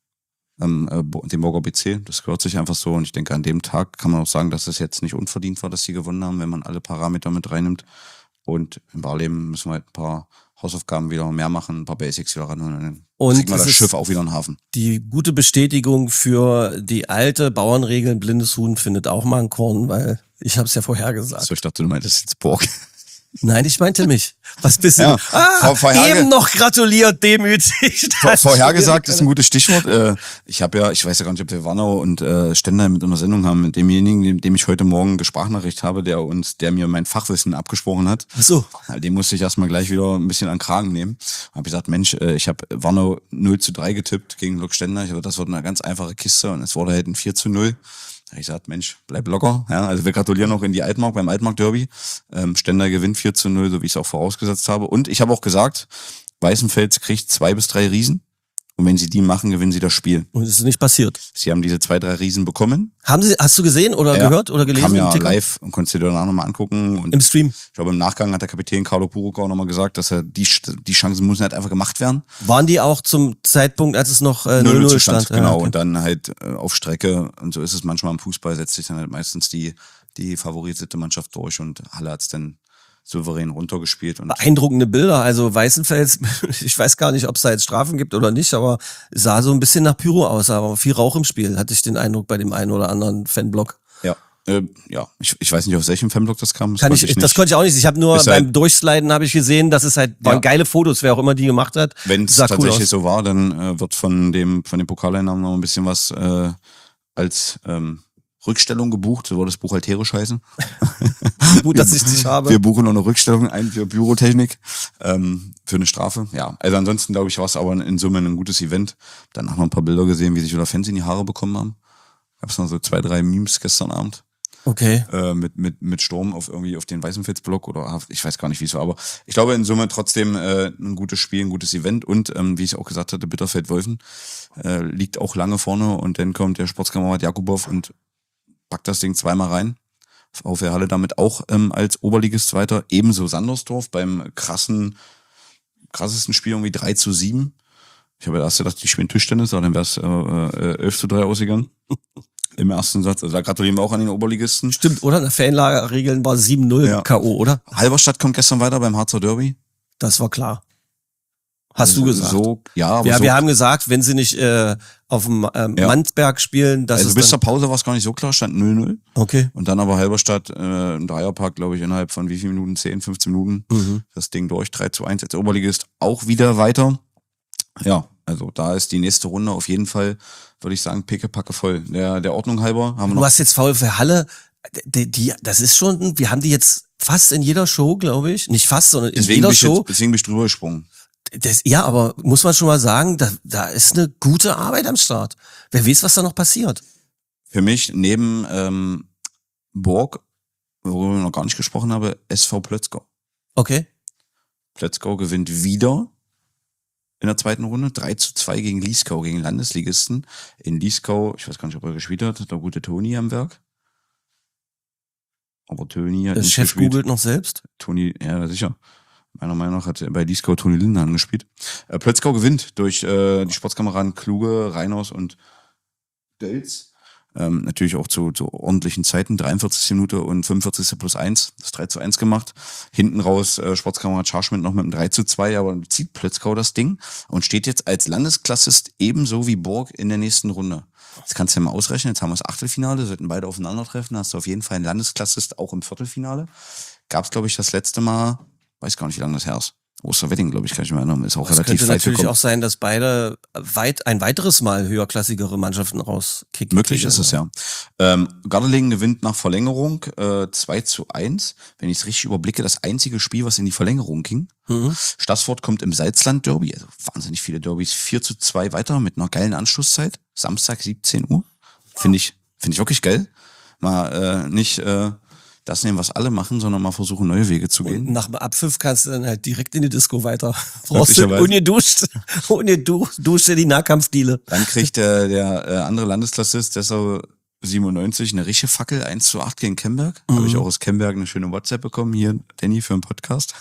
ähm, äh, dem Borger B C. Das gehört sich einfach so. Und ich denke, an dem Tag kann man auch sagen, dass es jetzt nicht unverdient war, dass sie gewonnen haben, wenn man alle Parameter mit reinnimmt. Und im Barleben müssen wir halt ein paar Hausaufgaben wieder mehr machen, ein paar Basics wieder ran und dann und kriegen wir das Schiff auch wieder in den Hafen. Die gute Bestätigung für die alte Bauernregel, blindes Huhn findet auch mal ein Korn, weil ich habe es ja vorher gesagt. So, ich dachte, du meintest jetzt Borg. Nein, ich meinte mich. Was bist du? Ja, ah, vor, vorherge- eben noch gratuliert, demütig. Vor, vorhergesagt ist ein gutes Stichwort. Äh, ich habe ja, ich weiß ja gar nicht, ob wir Warnau und äh, Stendal mit einer Sendung haben, mit demjenigen, dem, dem ich heute Morgen eine Sprachnachricht habe, der uns, der mir mein Fachwissen abgesprochen hat. Ach so. Den musste ich erstmal gleich wieder ein bisschen an den Kragen nehmen. Habe gesagt, Mensch, äh, ich habe Warnau null zu drei getippt gegen Lok Stendal. Ich habe, das wird eine ganz einfache Kiste und es wurde halt ein vier zu null. Da hab ich gesagt, Mensch, bleib locker. Ja, also wir gratulieren auch in die Altmark beim Altmark-Derby. Ähm, Stendal gewinnt vier zu null, so wie ich es auch vorausgesetzt habe. Und ich habe auch gesagt, Weißenfels kriegt zwei bis drei Riesen. Und wenn sie die machen, gewinnen sie das Spiel. Und es ist nicht passiert. Sie haben diese zwei, drei Riesen bekommen. Haben Sie, hast du gesehen oder Ja, gehört oder gelesen? Kam ja im Ticker? live und konntest dir danach nochmal angucken. Und Im Stream. ich glaube, im Nachgang hat der Kapitän Carlo Purukau nochmal gesagt, dass er die, die Chancen müssen halt einfach gemacht werden. Waren die auch zum Zeitpunkt, als es noch äh, null null stand? Genau, Ja, okay. und dann halt äh, auf Strecke. Und so ist es manchmal im Fußball, setzt sich dann halt meistens die, die favorisierte Mannschaft durch und Halle hat's dann souverän runtergespielt. Und Beeindruckende Bilder. Also Weißenfels, ich weiß gar nicht, ob es da jetzt Strafen gibt oder nicht, aber sah so ein bisschen nach Pyro aus, aber viel Rauch im Spiel, hatte ich den Eindruck bei dem einen oder anderen Fanblock. ja, äh, ja, ich, ich weiß nicht, aus welchem Fanblock das kam. Das Kann konnte ich, ich das nicht. konnte ich auch nicht. Ich habe nur Ist beim halt- Durchsliden habe ich gesehen, dass es halt waren Ja. geile Fotos, wer auch immer die gemacht hat. Wenn es Sah cool tatsächlich aus. so war, dann äh, wird von dem von den Pokaleinnahmen noch ein bisschen was äh, als ähm, Rückstellung gebucht. So wird das buchhalterisch heißen. Gut, dass ich dich habe. Wir buchen noch eine Rückstellung ein für Bürotechnik ähm, für eine Strafe. Ja, also ansonsten glaube ich, war es aber in Summe ein gutes Event. Danach noch ein paar Bilder gesehen, wie sich wieder Fans in die Haare bekommen haben. Gab es noch so zwei, drei Memes gestern Abend. Okay. Äh, mit, mit, mit Sturm auf irgendwie auf den Weißenfels-Block oder ich weiß gar nicht, wie es war, aber ich glaube in Summe trotzdem äh, ein gutes Spiel, ein gutes Event und ähm, wie ich auch gesagt hatte, Bitterfeld-Wolfen äh, liegt auch lange vorne und dann kommt der Sportskamerad Jakubow und packt das Ding zweimal rein. VfL Halle damit auch ähm, als Oberligist weiter. Ebenso Sandersdorf beim krassen, krassesten Spiel irgendwie drei zu sieben. Ich habe erst gedacht, die spielen Tischtennis, aber dann wäre es äh, äh, elf zu drei ausgegangen. Im ersten Satz. Also da gratulieren wir auch an den Oberligisten. Stimmt, oder? Nach Fanlagerregeln war sieben null Ja. K O, oder? Halberstadt kommt gestern weiter beim Harzer Derby. Das war klar. Hast du gesagt. So, ja, aber Ja, so, wir haben gesagt, wenn sie nicht äh, auf dem ähm, Ja. Mannsberg spielen, das also ist bis zur dann, Pause war es gar nicht so klar, stand null null. okay. Und dann aber Halberstadt, äh, ein Dreierpack, glaube ich, innerhalb von wie vielen Minuten? zehn, fünfzehn Minuten. Mhm. Das Ding durch, drei zu eins als Oberligist. Auch wieder weiter. Ja, also da ist die nächste Runde auf jeden Fall, würde ich sagen, pickepacke voll. Der, der Ordnung halber haben wir Du noch. hast jetzt VfL Halle, die, die, das ist schon, wir haben die jetzt fast in jeder Show, glaube ich. Nicht fast, sondern in Deswegen jeder bin, ich Show. jetzt, deswegen bin ich drüber gesprungen. Das, ja, aber muss man schon mal sagen, da, da ist eine gute Arbeit am Start. Wer weiß, was da noch passiert. Für mich neben ähm, Borg, worüber ich noch gar nicht gesprochen habe, S V Plötzgau. Okay. Plötzgau gewinnt wieder in der zweiten Runde. drei zu zwei gegen Lieskau, gegen Landesligisten. In Lieskau, ich weiß gar nicht, ob er gespielt hat, der gute Toni am Werk. Aber Toni hat Der nicht Chef gespielt. googelt noch selbst. Toni, ja, sicher. Meiner Meinung nach hat bei Lieskau Toni Lindenhahn gespielt. Äh, Plötzgau gewinnt durch äh, die Sportskameraden Kluge, Reinhaus und Delz. Ähm, natürlich auch zu, zu ordentlichen Zeiten. dreiundvierzigste Minute und fünfundvierzigste plus eins. Das drei zu eins gemacht. Hinten raus äh, Sportskamerad Scharschmidt noch mit einem drei zu zwei, aber zieht Plötzgau das Ding und steht jetzt als Landesklassist ebenso wie Borg in der nächsten Runde. Das kannst du ja mal ausrechnen. Jetzt haben wir das Achtelfinale, sollten beide aufeinandertreffen. Hast du auf jeden Fall einen Landesklassist auch im Viertelfinale. Gab es, glaube ich, das letzte Mal, weiß gar nicht, wie lange das her ist. Osterwedding, glaube ich, kann ich mir erinnern. Ist auch Es relativ könnte weit natürlich gekommen. auch sein, dass beide weit ein weiteres Mal höherklassigere Mannschaften rauskicken. Möglich ist es, ja. Ähm, Gardelegen gewinnt nach Verlängerung äh, zwei zu eins. Wenn ich es richtig überblicke, das einzige Spiel, was in die Verlängerung ging. Mhm. Stassfurt kommt im Salzland-Derby, also wahnsinnig viele Derbys, vier zu zwei weiter mit einer geilen Anschlusszeit. Samstag siebzehn Uhr. Finde ich, finde ich wirklich geil. Mal äh, nicht äh, das nehmen, was alle machen, sondern mal versuchen, neue Wege zu gehen. Und nach dem Abpfiff kannst du dann halt direkt in die Disco weiter. Brauchst du Möglicherweise. ungeduscht, ungeduscht, duscht in die Nahkampfdiele. Dann kriegt der, der äh, andere Landesklassist, Dessau siebenundneunzig, eine richtige Fackel, eins zu acht gegen Kemberg. Mhm. Habe ich auch aus Kemberg eine schöne WhatsApp bekommen, hier, Danny, für einen Podcast.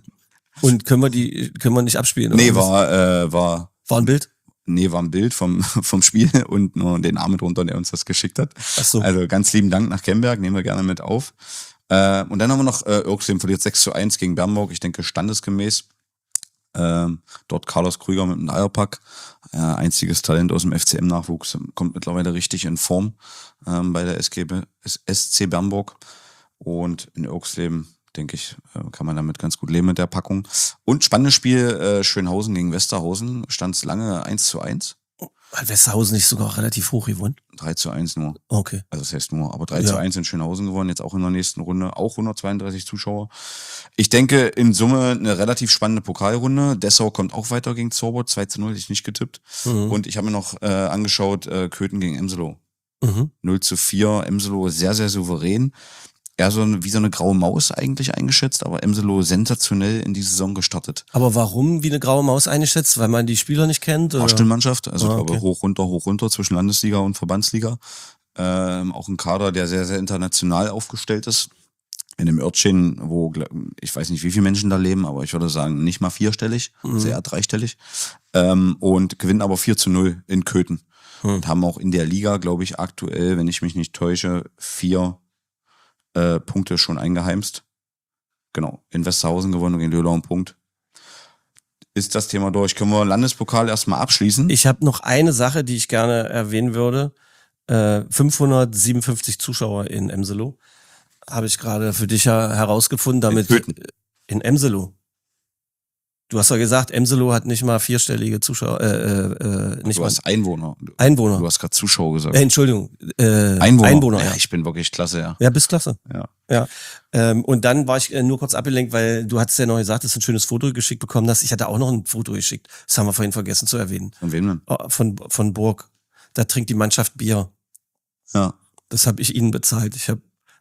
Und können wir die, können wir nicht abspielen? Nee, oder was? war, äh, war, War ein Bild? nee, war ein Bild vom, vom Spiel und nur den Namen drunter, der uns das geschickt hat. Ach so. Also ganz lieben Dank nach Kemberg, nehmen wir gerne mit auf. Äh, und dann haben wir noch äh, Irksheim verliert sechs zu eins gegen Bernburg, ich denke standesgemäß. Ähm, dort Carlos Krüger mit einem Dreierpack, äh, einziges Talent aus dem F C M-Nachwuchs, kommt mittlerweile richtig in Form ähm, bei der S G B, S C Bernburg. Und in Irksleben, denke ich, äh, kann man damit ganz gut leben mit der Packung. Und spannendes Spiel, äh, Schönhausen gegen Westerhausen, stand es lange eins zu eins. Hat Westerhausen nicht sogar relativ hoch gewonnen? drei zu eins nur. Okay. Also das heißt nur, aber drei Ja. zu eins in Schönhausen gewonnen, jetzt auch in der nächsten Runde, auch hundertzweiunddreißig Zuschauer. Ich denke, in Summe eine relativ spannende Pokalrunde. Dessau kommt auch weiter gegen Zorbot, zwei zu null, hätte ich nicht getippt. Mhm. Und ich habe mir noch äh, angeschaut, äh, Köthen gegen Emselo. Mhm. null zu vier, Emselo sehr, sehr souverän. Eher so eine, wie so eine graue Maus eigentlich eingeschätzt, aber Emselo sensationell in die Saison gestartet. Aber warum wie eine graue Maus eingeschätzt? Weil man die Spieler nicht kennt? Oder? Vorstellmannschaft, also Ah, ich glaube okay. hoch, runter, hoch, runter zwischen Landesliga und Verbandsliga. Ähm, auch ein Kader, der sehr, sehr international aufgestellt ist. In dem Örtchen, wo ich weiß nicht, wie viele Menschen da leben, aber ich würde sagen, nicht mal vierstellig, Mhm. sehr dreistellig. Ähm, und gewinnen aber vier zu null in Köthen. Mhm. Und haben auch in der Liga, glaube ich, aktuell, wenn ich mich nicht täusche, vier äh, Punkte schon eingeheimst. Genau, in Westerhausen gewonnen gegen Löhlau einen Punkt. Ist das Thema durch? Können wir Landespokal erstmal abschließen? Ich habe noch eine Sache, die ich gerne erwähnen würde. Äh, fünfhundertsiebenundfünfzig Zuschauer in Emselo. Habe ich gerade für dich ja herausgefunden, damit In Köthen. in Emselo. Du hast ja gesagt, Emselo hat nicht mal vierstellige Zuschauer, äh, äh, nicht Du mal hast Einwohner. Einwohner. Du hast gerade Zuschauer gesagt. Äh, Entschuldigung, äh, Einwohner. Einwohner ja, ja. ich bin wirklich klasse, ja. Ja, bist klasse. Ja. Ja. Ähm, und dann war ich äh, nur kurz abgelenkt, weil du hattest ja noch gesagt, dass du ein schönes Foto geschickt bekommen hast. Ich hatte auch noch ein Foto geschickt. Das haben wir vorhin vergessen zu erwähnen. Von wem denn? Oh, Von, von Burg. Da trinkt die Mannschaft Bier. Ja. Das habe ich ihnen bezahlt. Ich habe,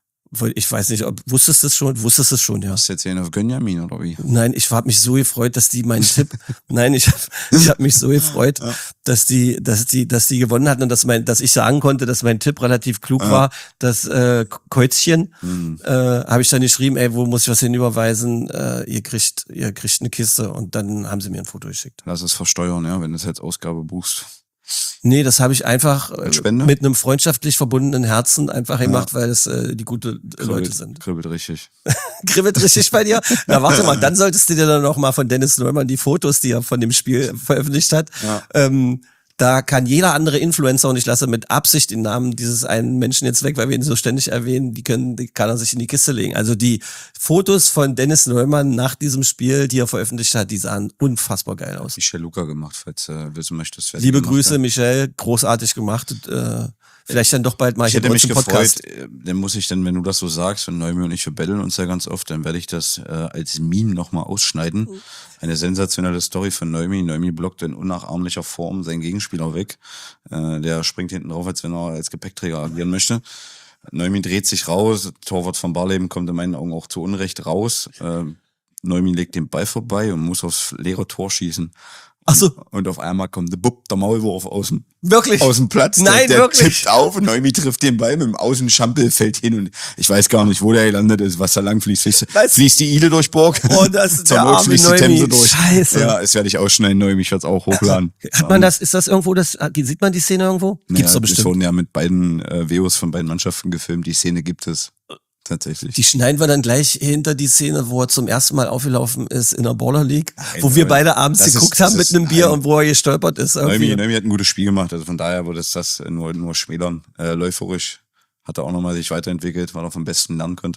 ich weiß nicht, ob wusstest du es schon? Wusstest du es schon, ja. Hast du jetzt hier auf Gönjamin oder wie? Nein, ich habe mich so gefreut, dass die meinen Tipp. Nein, ich habe ich hab mich so gefreut, dass die, dass die, dass die gewonnen hatten und dass mein, dass ich sagen konnte, dass mein Tipp relativ klug Ja. war. Das äh, Käuzchen Hm. äh, habe ich dann geschrieben, ey, wo muss ich was hinüberweisen? Äh, ihr kriegt, ihr kriegt eine Kiste und dann haben sie mir ein Foto geschickt. Lass es versteuern, ja, wenn du es als Ausgabe buchst. Nee, das habe ich einfach äh, Als Spende? mit einem freundschaftlich verbundenen Herzen einfach gemacht, weil es äh, die gute Leute sind. Kribbelt richtig. Kribbelt richtig bei dir? Na, warte mal, dann solltest du dir dann noch mal von Dennis Neumann die Fotos, die er von dem Spiel veröffentlicht hat. Ja. Ähm, da kann jeder andere Influencer, und ich lasse mit Absicht den Namen dieses einen Menschen jetzt weg, weil wir ihn so ständig erwähnen, die können, die kann er sich in die Kiste legen. Also die Fotos von Dennis Neumann nach diesem Spiel, die er veröffentlicht hat, die sahen unfassbar geil aus. Michel Luca gemacht, falls du äh, wissen möchtest. wer die Liebe gemacht Grüße, hat. Michelle, großartig gemacht. Äh, vielleicht dann doch bald mal Ich hier hätte bei mich uns im Podcast. gefreut, äh, dann muss ich dann, wenn du das so sagst, und Neumi und ich verbetteln uns ja ganz oft, dann werde ich das äh, als Meme nochmal ausschneiden. Eine sensationelle Story von Neumi. Neumi blockt in unnachahmlicher Form seinen Gegenspieler weg. Äh, der springt hinten drauf, als wenn er als Gepäckträger agieren möchte. Neumi dreht sich raus, Torwart von Barleben kommt in meinen Augen auch zu Unrecht raus. Äh, Neumi legt den Ball vorbei und muss aufs leere Tor schießen. Ach so. Und auf einmal kommt der Bub, der Maulwurf aus dem Wirklich? aus dem Platz. Nein, der, der wirklich? tippt auf und Neumi trifft den Ball mit dem Außenschampel, fällt hin und ich weiß gar nicht, wo der gelandet ist, was da lang fließt. Fließt, Weißt- fließt die Ile durch Burg. Oh, das ist Zur der Not arme fließt die Neumi. Themse durch. Scheiße. Ja, das werde ich ausschneiden, Neumi, ich werde es auch hochladen. Hat man das, ist das irgendwo, das, sieht man die Szene irgendwo? Gibt's Naja, doch das bestimmt. wurden ja mit beiden äh, Veos von beiden Mannschaften gefilmt. Die Szene gibt es tatsächlich. Die schneiden wir dann gleich hinter die Szene, wo er zum ersten Mal aufgelaufen ist in der Baller League, Nein, wo wir aber beide abends das ist- geguckt das haben mit ist einem Bier ein- und wo er gestolpert ist. Neumi, irgendwie. Neumi hat ein gutes Spiel gemacht, also von daher würde es das nur, nur schmälern. Äh, läuferisch hat er auch nochmal sich weiterentwickelt, weil er vom Besten lernen könnte.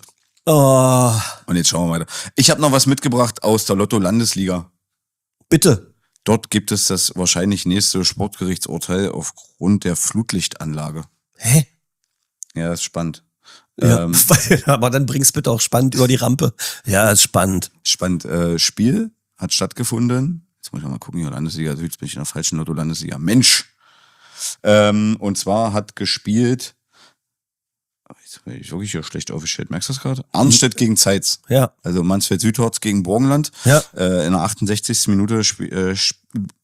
Oh, Und jetzt schauen wir weiter. Ich habe noch was mitgebracht aus der Lotto-Landesliga. bitte. Dort gibt es das wahrscheinlich nächste Sportgerichtsurteil aufgrund der Flutlichtanlage. Hä? Ja, das ist spannend. Ja, Ähm, aber dann bring's bitte auch spannend über die Rampe. Ja, ist spannend. spannend. Äh, Spiel hat stattgefunden. Jetzt muss ich mal gucken, hier Landesliga Süd, bin ich in der falschen Lotto-Landesliga. Mensch! Ähm, und zwar hat gespielt, jetzt bin ich wirklich hier schlecht aufgestellt, merkst du das gerade? Arnstedt gegen Zeitz. Ja. Also Mansfeld-Südharz gegen Burgenland. Ja. Äh, in der achtundsechzigsten Minute sp- äh, sp-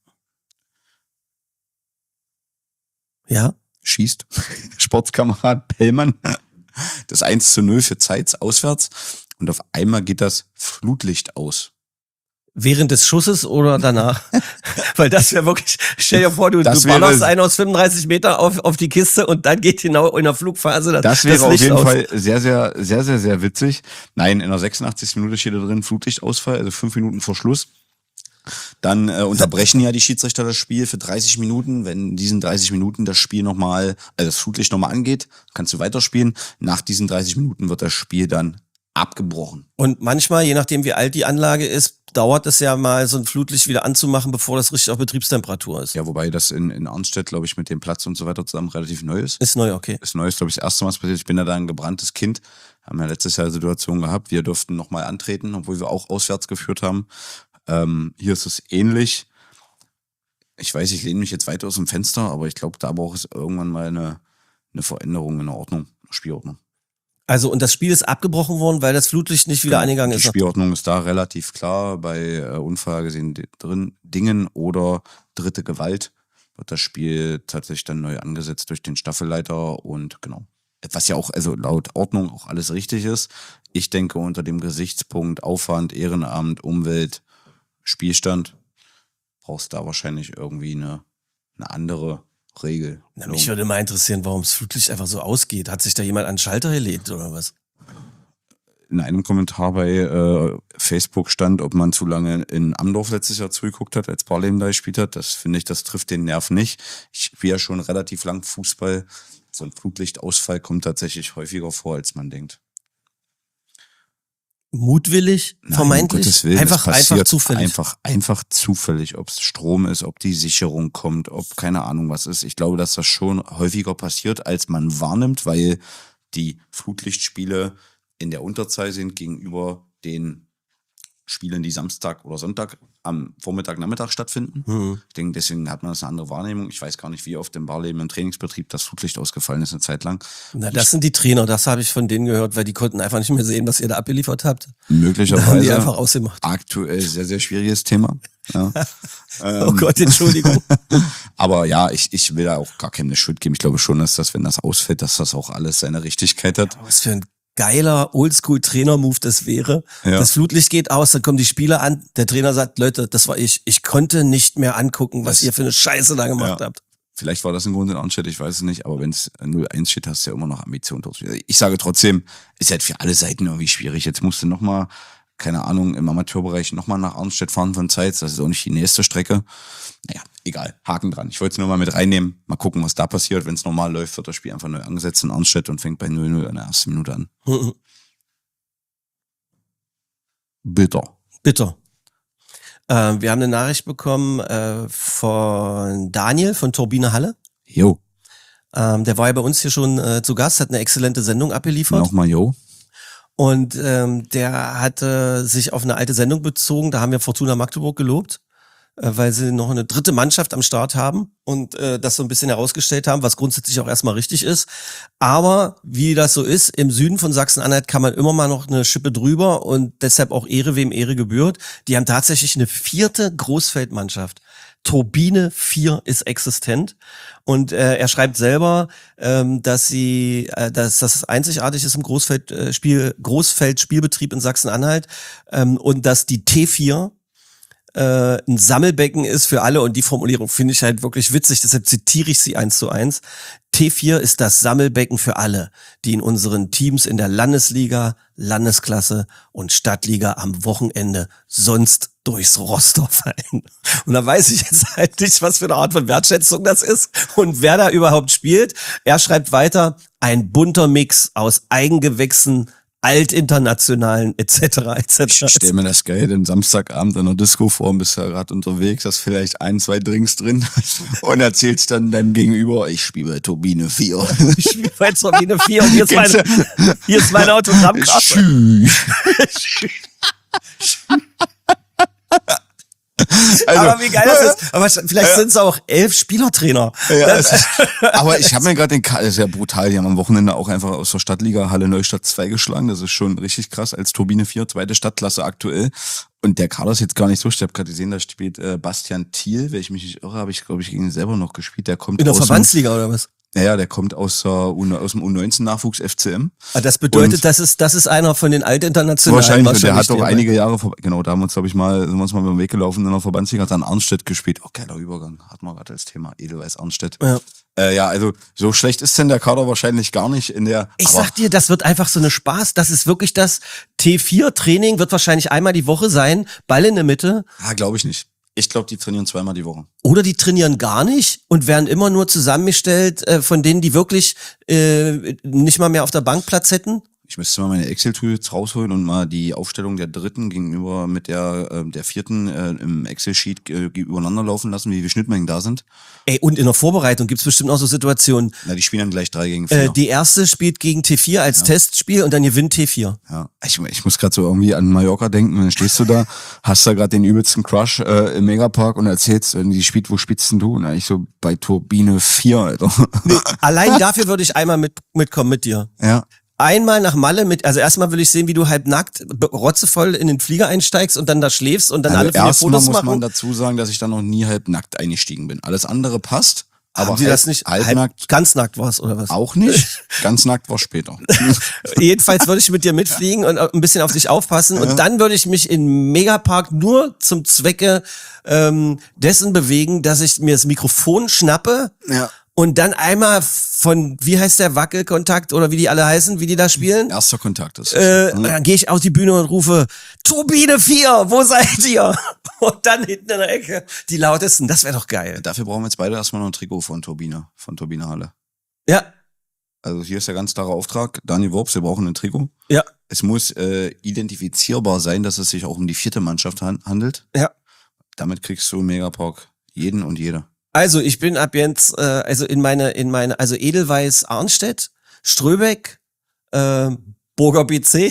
Ja. schießt Sportskamerad Pellmann das eins zu null für Zeitz auswärts und auf einmal geht das Flutlicht aus. Während des Schusses oder danach? Weil das wäre wirklich, stell dir vor, du, Das du wäre- ballerst einen aus fünfunddreißig Meter auf, auf die Kiste und dann geht genau in der Flugphase das, Das wäre das auf Licht jeden aus. Fall sehr, sehr, sehr, sehr, sehr witzig. Nein, in der sechsundachtzigsten Minute steht da drin Flutlichtausfall, also fünf Minuten vor Schluss. Dann äh, unterbrechen ja die Schiedsrichter das Spiel für dreißig Minuten. Wenn in diesen dreißig Minuten das Spiel nochmal, also das Flutlicht nochmal angeht, kannst du weiterspielen. Nach diesen dreißig Minuten wird das Spiel dann abgebrochen. Und manchmal, je nachdem wie alt die Anlage ist, dauert es ja mal, so ein Flutlicht wieder anzumachen, bevor das richtig auf Betriebstemperatur ist. Ja, wobei das in, in Arnstedt, glaube ich, mit dem Platz und so weiter zusammen relativ neu ist. Ist neu, okay. Ist neu, ist, glaube ich, das erste Mal was passiert. Ich bin ja da ein gebranntes Kind. Haben ja letztes Jahr eine Situation gehabt. Wir durften nochmal antreten, obwohl wir auch auswärts geführt haben. Ähm, hier ist es ähnlich. Ich weiß, ich lehne mich jetzt weiter aus dem Fenster, aber ich glaube, da braucht es irgendwann mal eine, eine Veränderung in der Ordnung, Spielordnung. Also, und das Spiel ist abgebrochen worden, weil das Flutlicht nicht wieder angegangen Die ist. Spielordnung ist da relativ klar. Bei äh, unvorhergesehenen D- drin, Dingen oder dritte Gewalt wird das Spiel tatsächlich dann neu angesetzt durch den Staffelleiter und genau. Was ja auch, also laut Ordnung auch alles richtig ist. Ich denke, unter dem Gesichtspunkt Aufwand, Ehrenamt, Umwelt, Spielstand brauchst du da wahrscheinlich irgendwie eine, eine andere Regel. Na, mich würde mal interessieren, warum das Flutlicht einfach so ausgeht. Hat sich da jemand an den Schalter gelegt oder was? In einem Kommentar bei äh, Facebook stand, ob man zu lange in Amdorf letztes Jahr zugeguckt hat, als Barleben da gespielt hat. Das finde ich, das trifft den Nerv nicht. Ich spiele ja schon relativ lang Fußball. So ein Flutlichtausfall kommt tatsächlich häufiger vor, als man denkt. Mutwillig? Nein, vermeintlich? um Gottes Willen, einfach, es passiert einfach zufällig. Einfach, einfach zufällig, ob es Strom ist, ob die Sicherung kommt, ob keine Ahnung was ist. Ich glaube, dass das schon häufiger passiert, als man wahrnimmt, weil die Flutlichtspiele in der Unterzahl sind gegenüber den Spielen, die Samstag oder Sonntag am Vormittag, Nachmittag stattfinden. Hm. Ich denke, deswegen hat man das eine andere Wahrnehmung. Ich weiß gar nicht, wie oft im Barleben im Trainingsbetrieb das Flutlicht ausgefallen ist eine Zeit lang. Na, das sind die Trainer, das habe ich von denen gehört, weil die konnten einfach nicht mehr sehen, was ihr da abgeliefert habt. Da haben die Möglicherweise einfach ausgemacht. aktuell sehr, sehr schwieriges Thema. Ja. Oh Gott, Entschuldigung. Aber ja, ich, ich will da auch gar keine Schuld geben. Ich glaube schon, dass das, wenn das ausfällt, dass das auch alles seine Richtigkeit hat. Was für ein geiler Oldschool-Trainer-Move das wäre. Ja. Das Flutlicht geht aus, dann kommen die Spieler an, der Trainer sagt, Leute, das war ich. Ich konnte nicht mehr angucken, was Das- ihr für eine Scheiße da gemacht Ja. habt. Vielleicht war das ein Grund in Arnstedt, ich weiß es nicht, aber wenn es null eins steht, hast du ja immer noch Ambitionen. Ich sage trotzdem, ist halt für alle Seiten irgendwie schwierig. Jetzt musst du nochmal, keine Ahnung, im Amateurbereich nochmal nach Arnstedt fahren von Zeitz. Das ist auch nicht die nächste Strecke. Naja, egal, Haken dran. Ich wollte es nur mal mit reinnehmen, mal gucken, was da passiert. Wenn es normal läuft, wird das Spiel einfach neu angesetzt in Arnstedt und fängt bei null null in der ersten Minute an. Bitter. Bitter. Äh, wir haben eine Nachricht bekommen äh, von Daniel von Turbine Halle. Jo, Ähm, der war ja bei uns hier schon äh, zu Gast, hat eine exzellente Sendung abgeliefert. nochmal jo. Und ähm, der hatte sich auf eine alte Sendung bezogen, da haben wir Fortuna Magdeburg gelobt, äh, weil sie noch eine dritte Mannschaft am Start haben und äh, das so ein bisschen herausgestellt haben, was grundsätzlich auch erstmal richtig ist. Aber wie das so ist, im Süden von Sachsen-Anhalt kann man immer mal noch eine Schippe drüber und deshalb auch Ehre, wem Ehre gebührt. Die haben tatsächlich eine vierte Großfeldmannschaft. Turbine vier ist existent und äh, er schreibt selber, ähm, dass sie, äh, dass das einzigartig ist im Großfeldspiel, Großfeldspielbetrieb in Sachsen-Anhalt ähm, und dass die T vier äh, ein Sammelbecken ist für alle und die Formulierung finde ich halt wirklich witzig, deshalb zitiere ich sie eins zu eins. T vier ist das Sammelbecken für alle, die in unseren Teams in der Landesliga, Landesklasse und Stadtliga am Wochenende sonst durchs Roster fallen. Und da weiß ich jetzt halt nicht, was für eine Art von Wertschätzung das ist und wer da überhaupt spielt. Er schreibt weiter, ein bunter Mix aus Eigengewächsen, Altinternationalen et cetera et Ich cetera. stell mir das geil den Samstagabend in der Disco vor, bist ja gerade unterwegs, hast vielleicht ein, zwei Drinks drin und erzählst dann deinem Gegenüber, ich spiele bei Turbine vier. Ich spiele bei Turbine vier und hier ist Kennst meine, hier ist meine Autogrammkarte. Schü. Also, Aber wie geil das ist. Aber vielleicht sind es auch elf Spielertrainer. Ja, Das- aber ich habe mir gerade den, Ka- das ist ja brutal, die haben am Wochenende auch einfach aus der Stadtliga Halle Neustadt zwei geschlagen. Das ist schon richtig krass als Turbine vier, zweite Stadtklasse aktuell. Und der Kader ist jetzt gar nicht so. Ich habe gerade gesehen, da spielt äh, Bastian Thiel, wenn ich mich nicht irre, habe ich, glaube ich, gegen ihn selber noch gespielt. Der kommt In der aus dem, Verbandsliga oder was? naja, der kommt aus, der, U- aus dem U neunzehn Nachwuchs F C M. Ah, das bedeutet, Und- das ist, das ist einer von den Altinternationalen. Wahrscheinlich, und der hat doch der- einige Jahre, vor- genau, da haben wir uns, glaube ich, mal, sind wir uns mal beim Weg gelaufen in der Verbandsliga, hat dann Arnstedt gespielt. Oh, geiler Übergang, hatten wir gerade als Thema, Edelweiss Arnstedt. Ja. Äh, ja, also so schlecht ist denn der Kader wahrscheinlich gar nicht in der. Ich aber- sag dir, das wird einfach so eine Spaß. Das ist wirklich das T vier Training, wird wahrscheinlich einmal die Woche sein. Ball in der Mitte. Ah, glaube ich nicht. Ich glaube, die trainieren zweimal die Woche. Oder die trainieren gar nicht und werden immer nur zusammengestellt äh, von denen, die wirklich äh, nicht mal mehr auf der Bank Platz hätten. Ich müsste mal meine Excel-Tools rausholen und mal die Aufstellung der dritten gegenüber mit der äh, der vierten äh, im Excel-Sheet äh, übereinander laufen lassen, wie viele Schnittmengen da sind. Ey, und in der Vorbereitung gibt's bestimmt auch so Situationen. Na, die spielen dann gleich drei gegen vier. Äh, die erste spielt gegen T vier als Testspiel und dann gewinnt T vier. Ja, ich, ich muss gerade so irgendwie an Mallorca denken, und dann stehst du da, hast da gerade den übelsten Crush äh, im Megapark und erzählst, wenn die spielt, wo spielst denn du? Und eigentlich so bei Turbine vier, Alter. Nee, allein dafür würde ich einmal mit, mitkommen mit dir. Ja. Einmal nach Malle mit, also erstmal will ich sehen, wie du halb nackt, be- rotzevoll in den Flieger einsteigst und dann da schläfst und dann Also alle vier erstmal Fotos muss machen. man dazu sagen, dass ich da noch nie halb nackt eingestiegen bin. Alles andere passt, aber Haben die halb, das nicht halb, halbnackt ganz nackt war's oder was? auch nicht. Ganz nackt war später. Jedenfalls würde ich mit dir mitfliegen und ein bisschen auf dich aufpassen und dann würde ich mich im Megapark nur zum Zwecke ähm, dessen bewegen, dass ich mir das Mikrofon schnappe Ja. und dann einmal von, wie heißt der, Wackelkontakt oder wie die alle heißen, wie die da spielen? Erster Kontakt ist Äh, das. dann gehe ich auf die Bühne und rufe, Turbine vier, wo seid ihr? Und dann hinten in der Ecke die lautesten, das wäre doch geil. Dafür brauchen wir jetzt beide erstmal noch ein Trikot von Turbine, von Turbine Halle. Ja, Also hier ist der ganz klare Auftrag. Daniel Worps, wir brauchen ein Trikot. ja, Es muss äh, identifizierbar sein, dass es sich auch um die vierte Mannschaft han handelt. ja. Damit kriegst du im Megapark jeden und jede. Also ich bin ab jetzt, äh, also in meine, in meine, also Edelweiss Arnstedt, Ströbeck, äh, Burger B C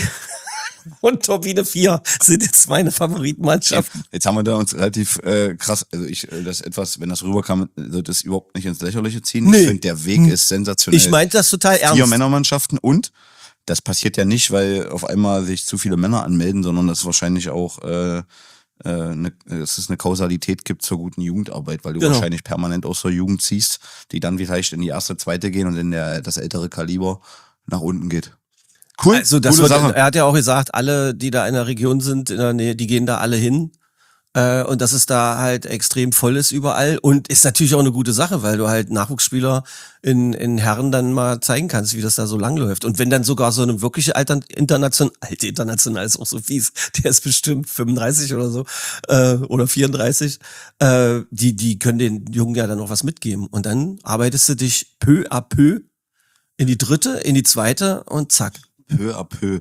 und Turbine vier sind jetzt meine Favoritenmannschaften. Jetzt haben wir da uns relativ äh, krass, also ich, äh, das etwas, wenn das rüberkam, sollte es überhaupt nicht ins Lächerliche ziehen. Nee. Ich finde, der Weg ist sensationell. Ich meinte das total Vier ernst. Männermannschaften und das passiert ja nicht, weil auf einmal sich zu viele Männer anmelden, sondern das ist wahrscheinlich auch, äh, äh, eine, dass es eine Kausalität gibt zur guten Jugendarbeit, weil du Genau. wahrscheinlich permanent aus der Jugend ziehst, die dann vielleicht in die erste, zweite gehen und in der das ältere Kaliber nach unten geht. Cool, Also das coole wird, Sache. er hat ja auch gesagt, alle, die da in der Region sind, in der Nähe, die gehen da alle hin. Äh, und dass es da halt extrem voll ist überall. Und ist natürlich auch eine gute Sache, weil du halt Nachwuchsspieler in, in Herren dann mal zeigen kannst, wie das da so lang läuft. Und wenn dann sogar so eine wirkliche Alter, international, alte international ist auch so fies, der ist bestimmt fünfunddreißig oder so, äh, oder vierunddreißig, äh, die, die können den Jungen ja dann noch was mitgeben. Und dann arbeitest du dich peu à peu in die dritte, in die zweite und zack. Peu à peu.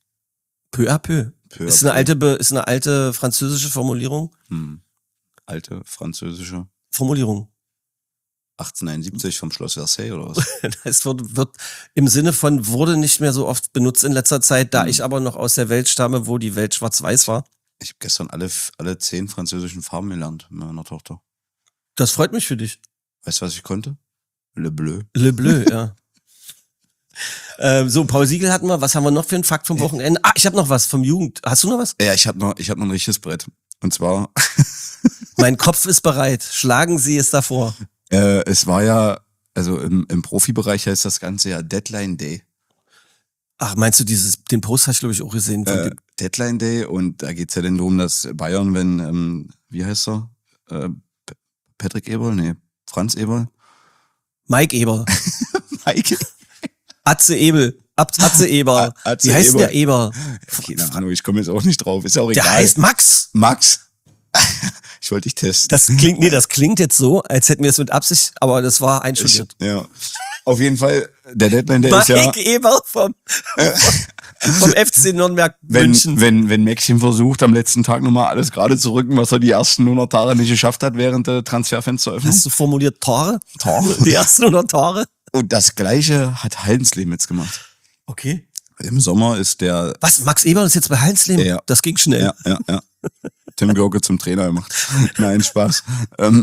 Peu à peu. Peu à Ist eine peu. alte, Be- ist eine alte französische Formulierung. Hm. Alte französische. Formulierung. achtzehnhunderteinundsiebzig vom Schloss Versailles oder was? Es wird, wird im Sinne von wurde nicht mehr so oft benutzt in letzter Zeit, da Mhm. ich aber noch aus der Welt stamme, wo die Welt schwarz-weiß war. Ich habe gestern alle, alle zehn französischen Farben gelernt mit meiner Tochter. Das freut mich für dich. Weißt du, was ich konnte? Le Bleu. Le Bleu, ja. Ähm, so, Paul Siegel hatten wir. Was haben wir noch für einen Fakt vom Wochenende? Ah, ich habe noch was vom Jugend. Hast du noch was? Ja, ich habe noch, ich hab noch ein richtiges Brett. Und zwar, Mein Kopf ist bereit. Schlagen Sie es davor. äh, es war ja, also im, im Profibereich heißt das Ganze ja Deadline Day. Ach, meinst du dieses, den Post habe ich glaube ich auch gesehen. Von Äh, dem, Deadline Day und da geht's ja dann darum, dass Bayern, wenn, ähm, wie heißt er? Äh, P- Patrick Eberl? Nee, Franz Eberl? Mike Eber. Mike? Atze Ebel. Ab, Atze Eber. A- Atze Wie heißt Eber. der Eber? Keine Ahnung, ich komme jetzt auch nicht drauf. Ist ja auch Der egal. heißt Max. Max. Ich wollte dich testen. Das klingt, nee, das klingt jetzt so, als hätten wir es mit Absicht, aber das war einstudiert. Ja. Auf jeden Fall, der Deadline Day ist ja, Mike Eber vom, vom F C Nürnberg Wenn, München. wenn, wenn Maxim versucht, am letzten Tag nochmal alles gerade zu rücken, was er die ersten hundert Tage nicht geschafft hat, während der Transferfensteröffnung. Hast du formuliert Tore? Tore. Die ersten hundert Tore? Und das Gleiche hat Haldensleben jetzt gemacht. Okay. Im Sommer ist der... Was, Max Eberl ist jetzt bei Haldensleben? Ja. Das ging schnell. Ja, ja, ja. Tim Görke zum Trainer gemacht. Nein, Spaß. ähm,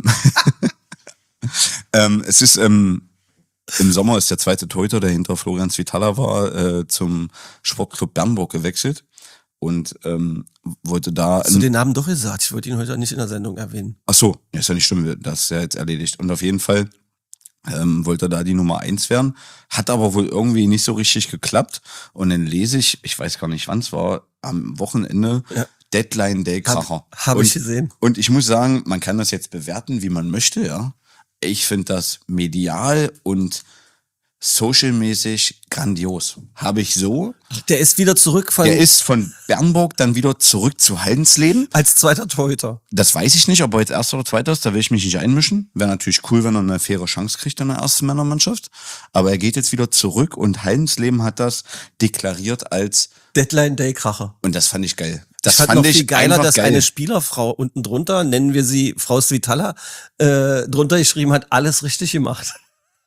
ähm, es ist... Ähm, Im Sommer ist der zweite Torhüter, der hinter Florian Svitala war, äh, zum Sportclub Bernburg gewechselt und ähm, wollte da... Hast du den Namen doch gesagt? Ich wollte ihn heute nicht in der Sendung erwähnen. Ach so, ist ja nicht schlimm, das ist ja jetzt erledigt. Und auf jeden Fall ähm, wollte er da die Nummer eins werden, hat aber wohl irgendwie nicht so richtig geklappt. Und dann lese ich, ich weiß gar nicht wann es war, am Wochenende... Ja. Deadline Day Kracher. Habe hab ich gesehen. Und ich muss sagen, man kann das jetzt bewerten, wie man möchte, ja. Ich finde das medial und socialmäßig grandios. Habe ich so. Der ist wieder zurück von... Der ist von Bernburg dann wieder zurück zu Haldensleben. Als zweiter Torhüter. Das weiß ich nicht, ob er jetzt erster oder zweiter ist. Da will ich mich nicht einmischen. Wäre natürlich cool, wenn er eine faire Chance kriegt in der ersten Männermannschaft. Aber er geht jetzt wieder zurück und Haldensleben hat das deklariert als... Deadline Day Kracher. Und das fand ich geil. Das ich fand, fand noch ich viel geiler, dass geil. eine Spielerfrau unten drunter, nennen wir sie Frau Svitala, äh, drunter geschrieben hat, alles richtig gemacht.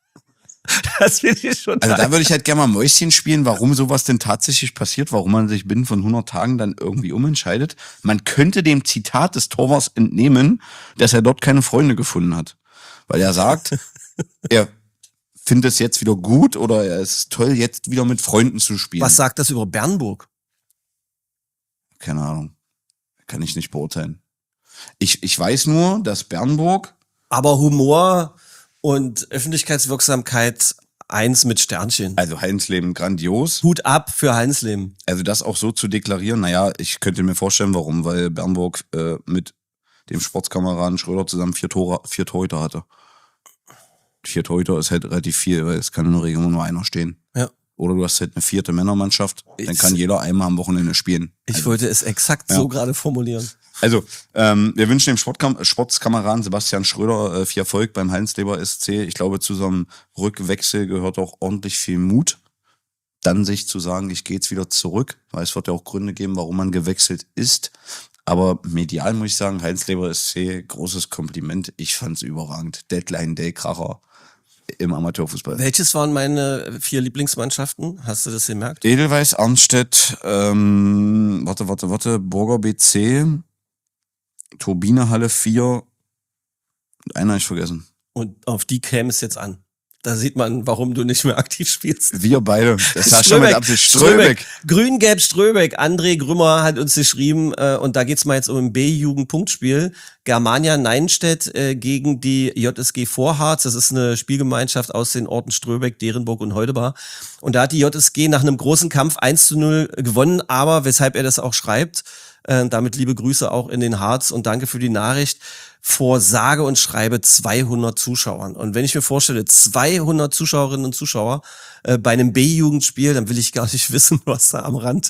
Das finde ich schon Also geil. da würde ich halt gerne mal Mäuschen spielen, warum sowas denn tatsächlich passiert, warum man sich binnen von hundert Tagen dann irgendwie umentscheidet. Man könnte dem Zitat des Torwarts entnehmen, dass er dort keine Freunde gefunden hat. Weil er sagt, er findet es jetzt wieder gut oder er ist toll, jetzt wieder mit Freunden zu spielen. Was sagt das über Bernburg? Keine Ahnung. Kann ich nicht beurteilen. Ich, ich weiß nur, dass Bernburg... Aber Humor und Öffentlichkeitswirksamkeit eins mit Sternchen. Also Haldensleben grandios. Hut ab für Haldensleben. Also das auch so zu deklarieren, naja, ich könnte mir vorstellen, warum, weil Bernburg äh, mit dem Sportskameraden Schröder zusammen vier Tore, vier Torhüter hatte. Vier Torhüter ist halt relativ viel, weil es kann in der Regel nur einer stehen. Ja. Oder du hast halt eine vierte Männermannschaft, dann Ich- kann jeder einmal am Wochenende spielen. Ich Also, wollte es exakt so gerade formulieren. also ähm, wir wünschen dem Sportkam Sportskameraden Sebastian Schröder äh, viel Erfolg beim Halensleber S C. Ich glaube, zu so einem Rückwechsel gehört auch ordentlich viel Mut. Dann sich zu sagen, ich gehe jetzt wieder zurück, weil es wird ja auch Gründe geben, warum man gewechselt ist. Aber medial muss ich sagen, Halensleber S C, großes Kompliment. Ich fand's überragend. Deadline Day Kracher im Amateurfußball. Welches waren meine vier Lieblingsmannschaften? Hast du das gemerkt? Edelweiss, Arnstedt, ähm, warte, warte, warte, Burger B C, Turbinehalle vier und einer hab ich vergessen. Und auf die käme es jetzt an. Da sieht man, warum du nicht mehr aktiv spielst. Wir beide. Das war schon mit Absicht. Ströbeck. Grün-Gelb Ströbeck. André Grümmer hat uns geschrieben, äh, und da geht's mal jetzt um ein B-Jugend-Punktspiel. Germania Neinstedt äh, gegen die J S G Vorharz. Das ist eine Spielgemeinschaft aus den Orten Ströbeck, Derenburg und Holdebar. Und da hat die J S G nach einem großen Kampf eins zu null gewonnen, aber weshalb er das auch schreibt, äh, damit liebe Grüße auch in den Harz und danke für die Nachricht, vor sage und schreibe zweihundert Zuschauern. Und wenn ich mir vorstelle, zweihundert Zuschauerinnen und Zuschauer äh, bei einem B-Jugendspiel, dann will ich gar nicht wissen, was da am Rand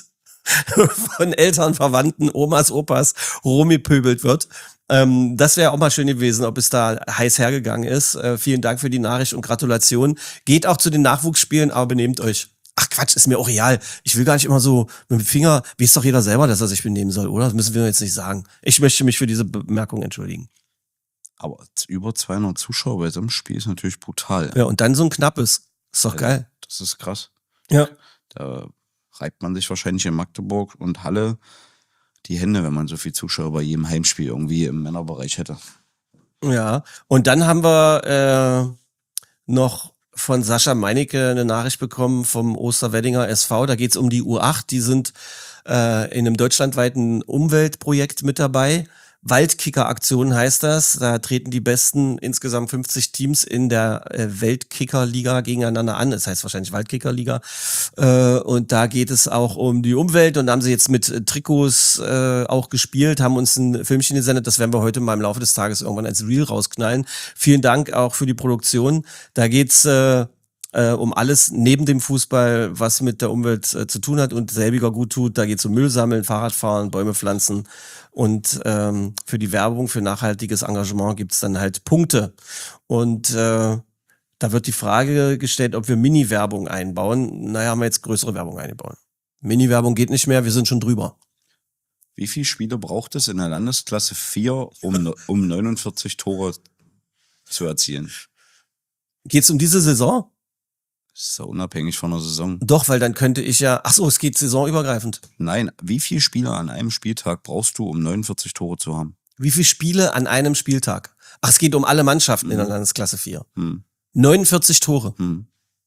von Eltern, Verwandten, Omas, Opas rumgepöbelt wird. Ähm, das wäre auch mal schön gewesen, ob es da heiß hergegangen ist. Äh, vielen Dank für die Nachricht und Gratulation. Geht auch zu den Nachwuchsspielen, aber benehmt euch. Ach Quatsch, ist mir auch real. Ich will gar nicht immer so mit dem Finger, weiß doch jeder selber, dass er sich benehmen soll, oder? Das müssen wir jetzt nicht sagen. Ich möchte mich für diese Bemerkung entschuldigen. Aber über zweihundert Zuschauer bei so einem Spiel ist natürlich brutal. Ja, und dann so ein knappes. Ist doch Also, geil. Das ist krass. Ja. Da reibt man sich wahrscheinlich in Magdeburg und Halle die Hände, wenn man so viel Zuschauer bei jedem Heimspiel irgendwie im Männerbereich hätte. Ja. Und dann haben wir äh, noch von Sascha Meinecke eine Nachricht bekommen vom Osterweddinger S V. Da geht's um die U acht. Die sind äh, in einem deutschlandweiten Umweltprojekt mit dabei. Waldkicker-Aktion heißt das. Da treten die besten insgesamt fünfzig Teams in der äh, Weltkicker-Liga gegeneinander an. Das heißt wahrscheinlich Waldkicker-Liga. Äh, und da geht es auch um die Umwelt. Und da haben sie jetzt mit äh, Trikots äh, auch gespielt, haben uns ein Filmchen gesendet. Das werden wir heute mal im Laufe des Tages irgendwann als Reel rausknallen. Vielen Dank auch für die Produktion. Da geht's äh, äh, um alles neben dem Fußball, was mit der Umwelt äh, zu tun hat und selbiger gut tut. Da geht's um Müll sammeln, Fahrradfahren, Bäume pflanzen. Und ähm, für die Werbung, für nachhaltiges Engagement gibt's dann halt Punkte. Und äh, da wird die Frage gestellt, ob wir Mini-Werbung einbauen. Naja, haben wir jetzt größere Werbung eingebaut. Mini-Werbung geht nicht mehr, wir sind schon drüber. Wie viele Spiele braucht es in der Landesklasse vier, um, um neunundvierzig Tore zu erzielen? Geht's um diese Saison? Das ist ja unabhängig von der Saison. Doch, weil dann könnte ich ja... Ach so, es geht saisonübergreifend. Nein, wie viele Spieler an einem Spieltag brauchst du, um neunundvierzig Tore zu haben? Wie viele Spiele an einem Spieltag? Ach, es geht um alle Mannschaften hm. in der Landesklasse vier. Hm. neunundvierzig Tore. Hm.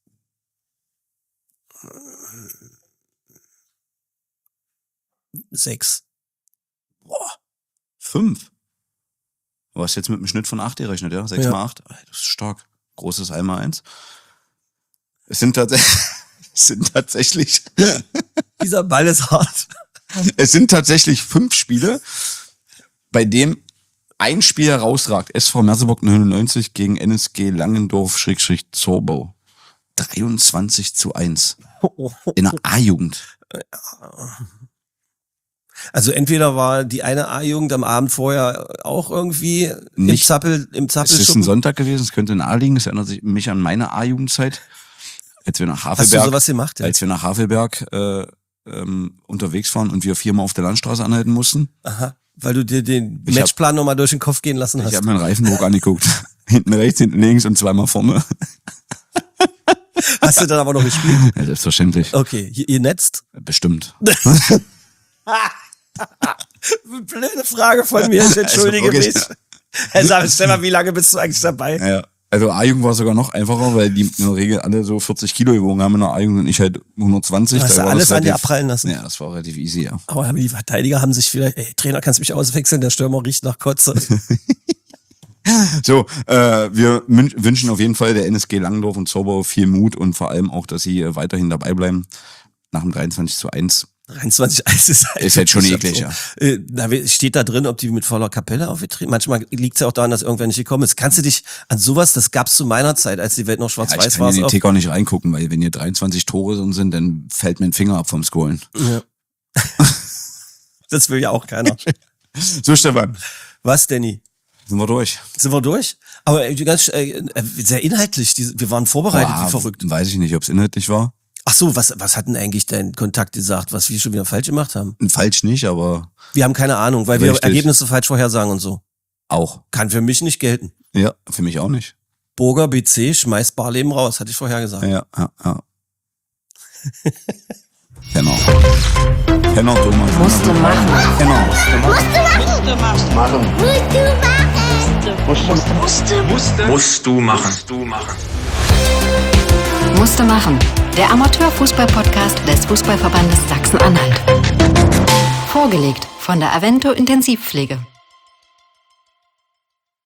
Sechs. Boah. Fünf. Du hast jetzt mit einem Schnitt von acht gerechnet, ja? Sechs ja. mal acht. Das ist stark. Großes einmal eins. Es sind, tats- es sind tatsächlich... Dieser Ball ist hart. Es sind tatsächlich fünf Spiele, bei dem ein Spiel herausragt. S V Merseburg neunundneunzig gegen N S G Langendorf-Zorbau. dreiundzwanzig zu eins. In der A-Jugend. Also entweder war die eine A-Jugend am Abend vorher auch irgendwie Nicht, im Zappel, im Es ist ein Zappelschuppen. Sonntag gewesen, es könnte nahe liegen. Es erinnert sich mich an meine A-Jugendzeit. Als wir nach Hast du Havelberg, sowas gemacht? Ja? als wir nach Havelberg äh, ähm, unterwegs waren und wir viermal auf der Landstraße anhalten mussten. Aha, weil du dir den Ich hab- Matchplan nochmal durch den Kopf gehen lassen Ich hast. habe mir einen Reifendruck angeguckt. Hinten rechts, hinten links und zweimal vorne. Hast du dann aber noch gespielt? Ja, selbstverständlich. Okay, ihr, ihr netzt? Bestimmt. Blöde Frage von mir, ich entschuldige Also wirklich. mich. Hey, sag, stell mal, wie lange bist du eigentlich dabei? Ja. Also A-Jugend war sogar noch einfacher, weil die in der Regel alle so vierzig Kilo gewogen haben in der A-Jugend und ich halt hundertzwanzig. Du hast Da ja war alles das an dir relativ- abprallen lassen. Ja, das war relativ easy, ja. Aber die Verteidiger haben sich vielleicht, ey, Trainer, kannst du mich auswechseln, der Stürmer riecht nach Kotze. So, äh, wir mün- wünschen auf jeden Fall der N S G Langendorf und Zorbau viel Mut und vor allem auch, dass sie äh, weiterhin dabei bleiben. Nach dem dreiundzwanzig zu eins. dreiundzwanzig eins ist halt, Ist halt schon ist eklig, so. ja. Äh, Da steht da drin, ob die mit voller Kapelle aufgetreten. Manchmal liegt es ja auch daran, dass irgendwer nicht gekommen ist. Kannst du dich an sowas, das gab's zu meiner Zeit, als die Welt noch Ja, ich schwarz-weiß kann war. in den auf- Ticker nicht reingucken, weil wenn hier dreiundzwanzig Tore drin sind, dann fällt mir ein Finger ab vom Scrollen. Ja. Das will ja auch keiner. So, Stefan, Was, Danny? sind wir durch. Sind wir durch? Aber äh, ganz äh, sehr inhaltlich. Die, wir waren vorbereitet, Boah, wie verrückt. Weiß ich nicht, ob es inhaltlich war. Ach so, was, was hat denn eigentlich dein Kontakt gesagt, was wir schon wieder falsch gemacht haben? Falsch nicht, aber Wir haben keine Ahnung, weil wir Richtig. Ergebnisse falsch vorhersagen und so. auch. Kann für mich nicht gelten. Ja, für mich auch nicht. Burger B C schmeißt Barleben raus, hatte ich vorher gesagt. Ja, ja, ja. Penner. Penner, Thomas. Musste machen. Penner. Musste machen. Musst du machen. Musste machen. Der Amateurfußball-Podcast des Fußballverbandes Sachsen-Anhalt. Vorgelegt von der Avento Intensivpflege.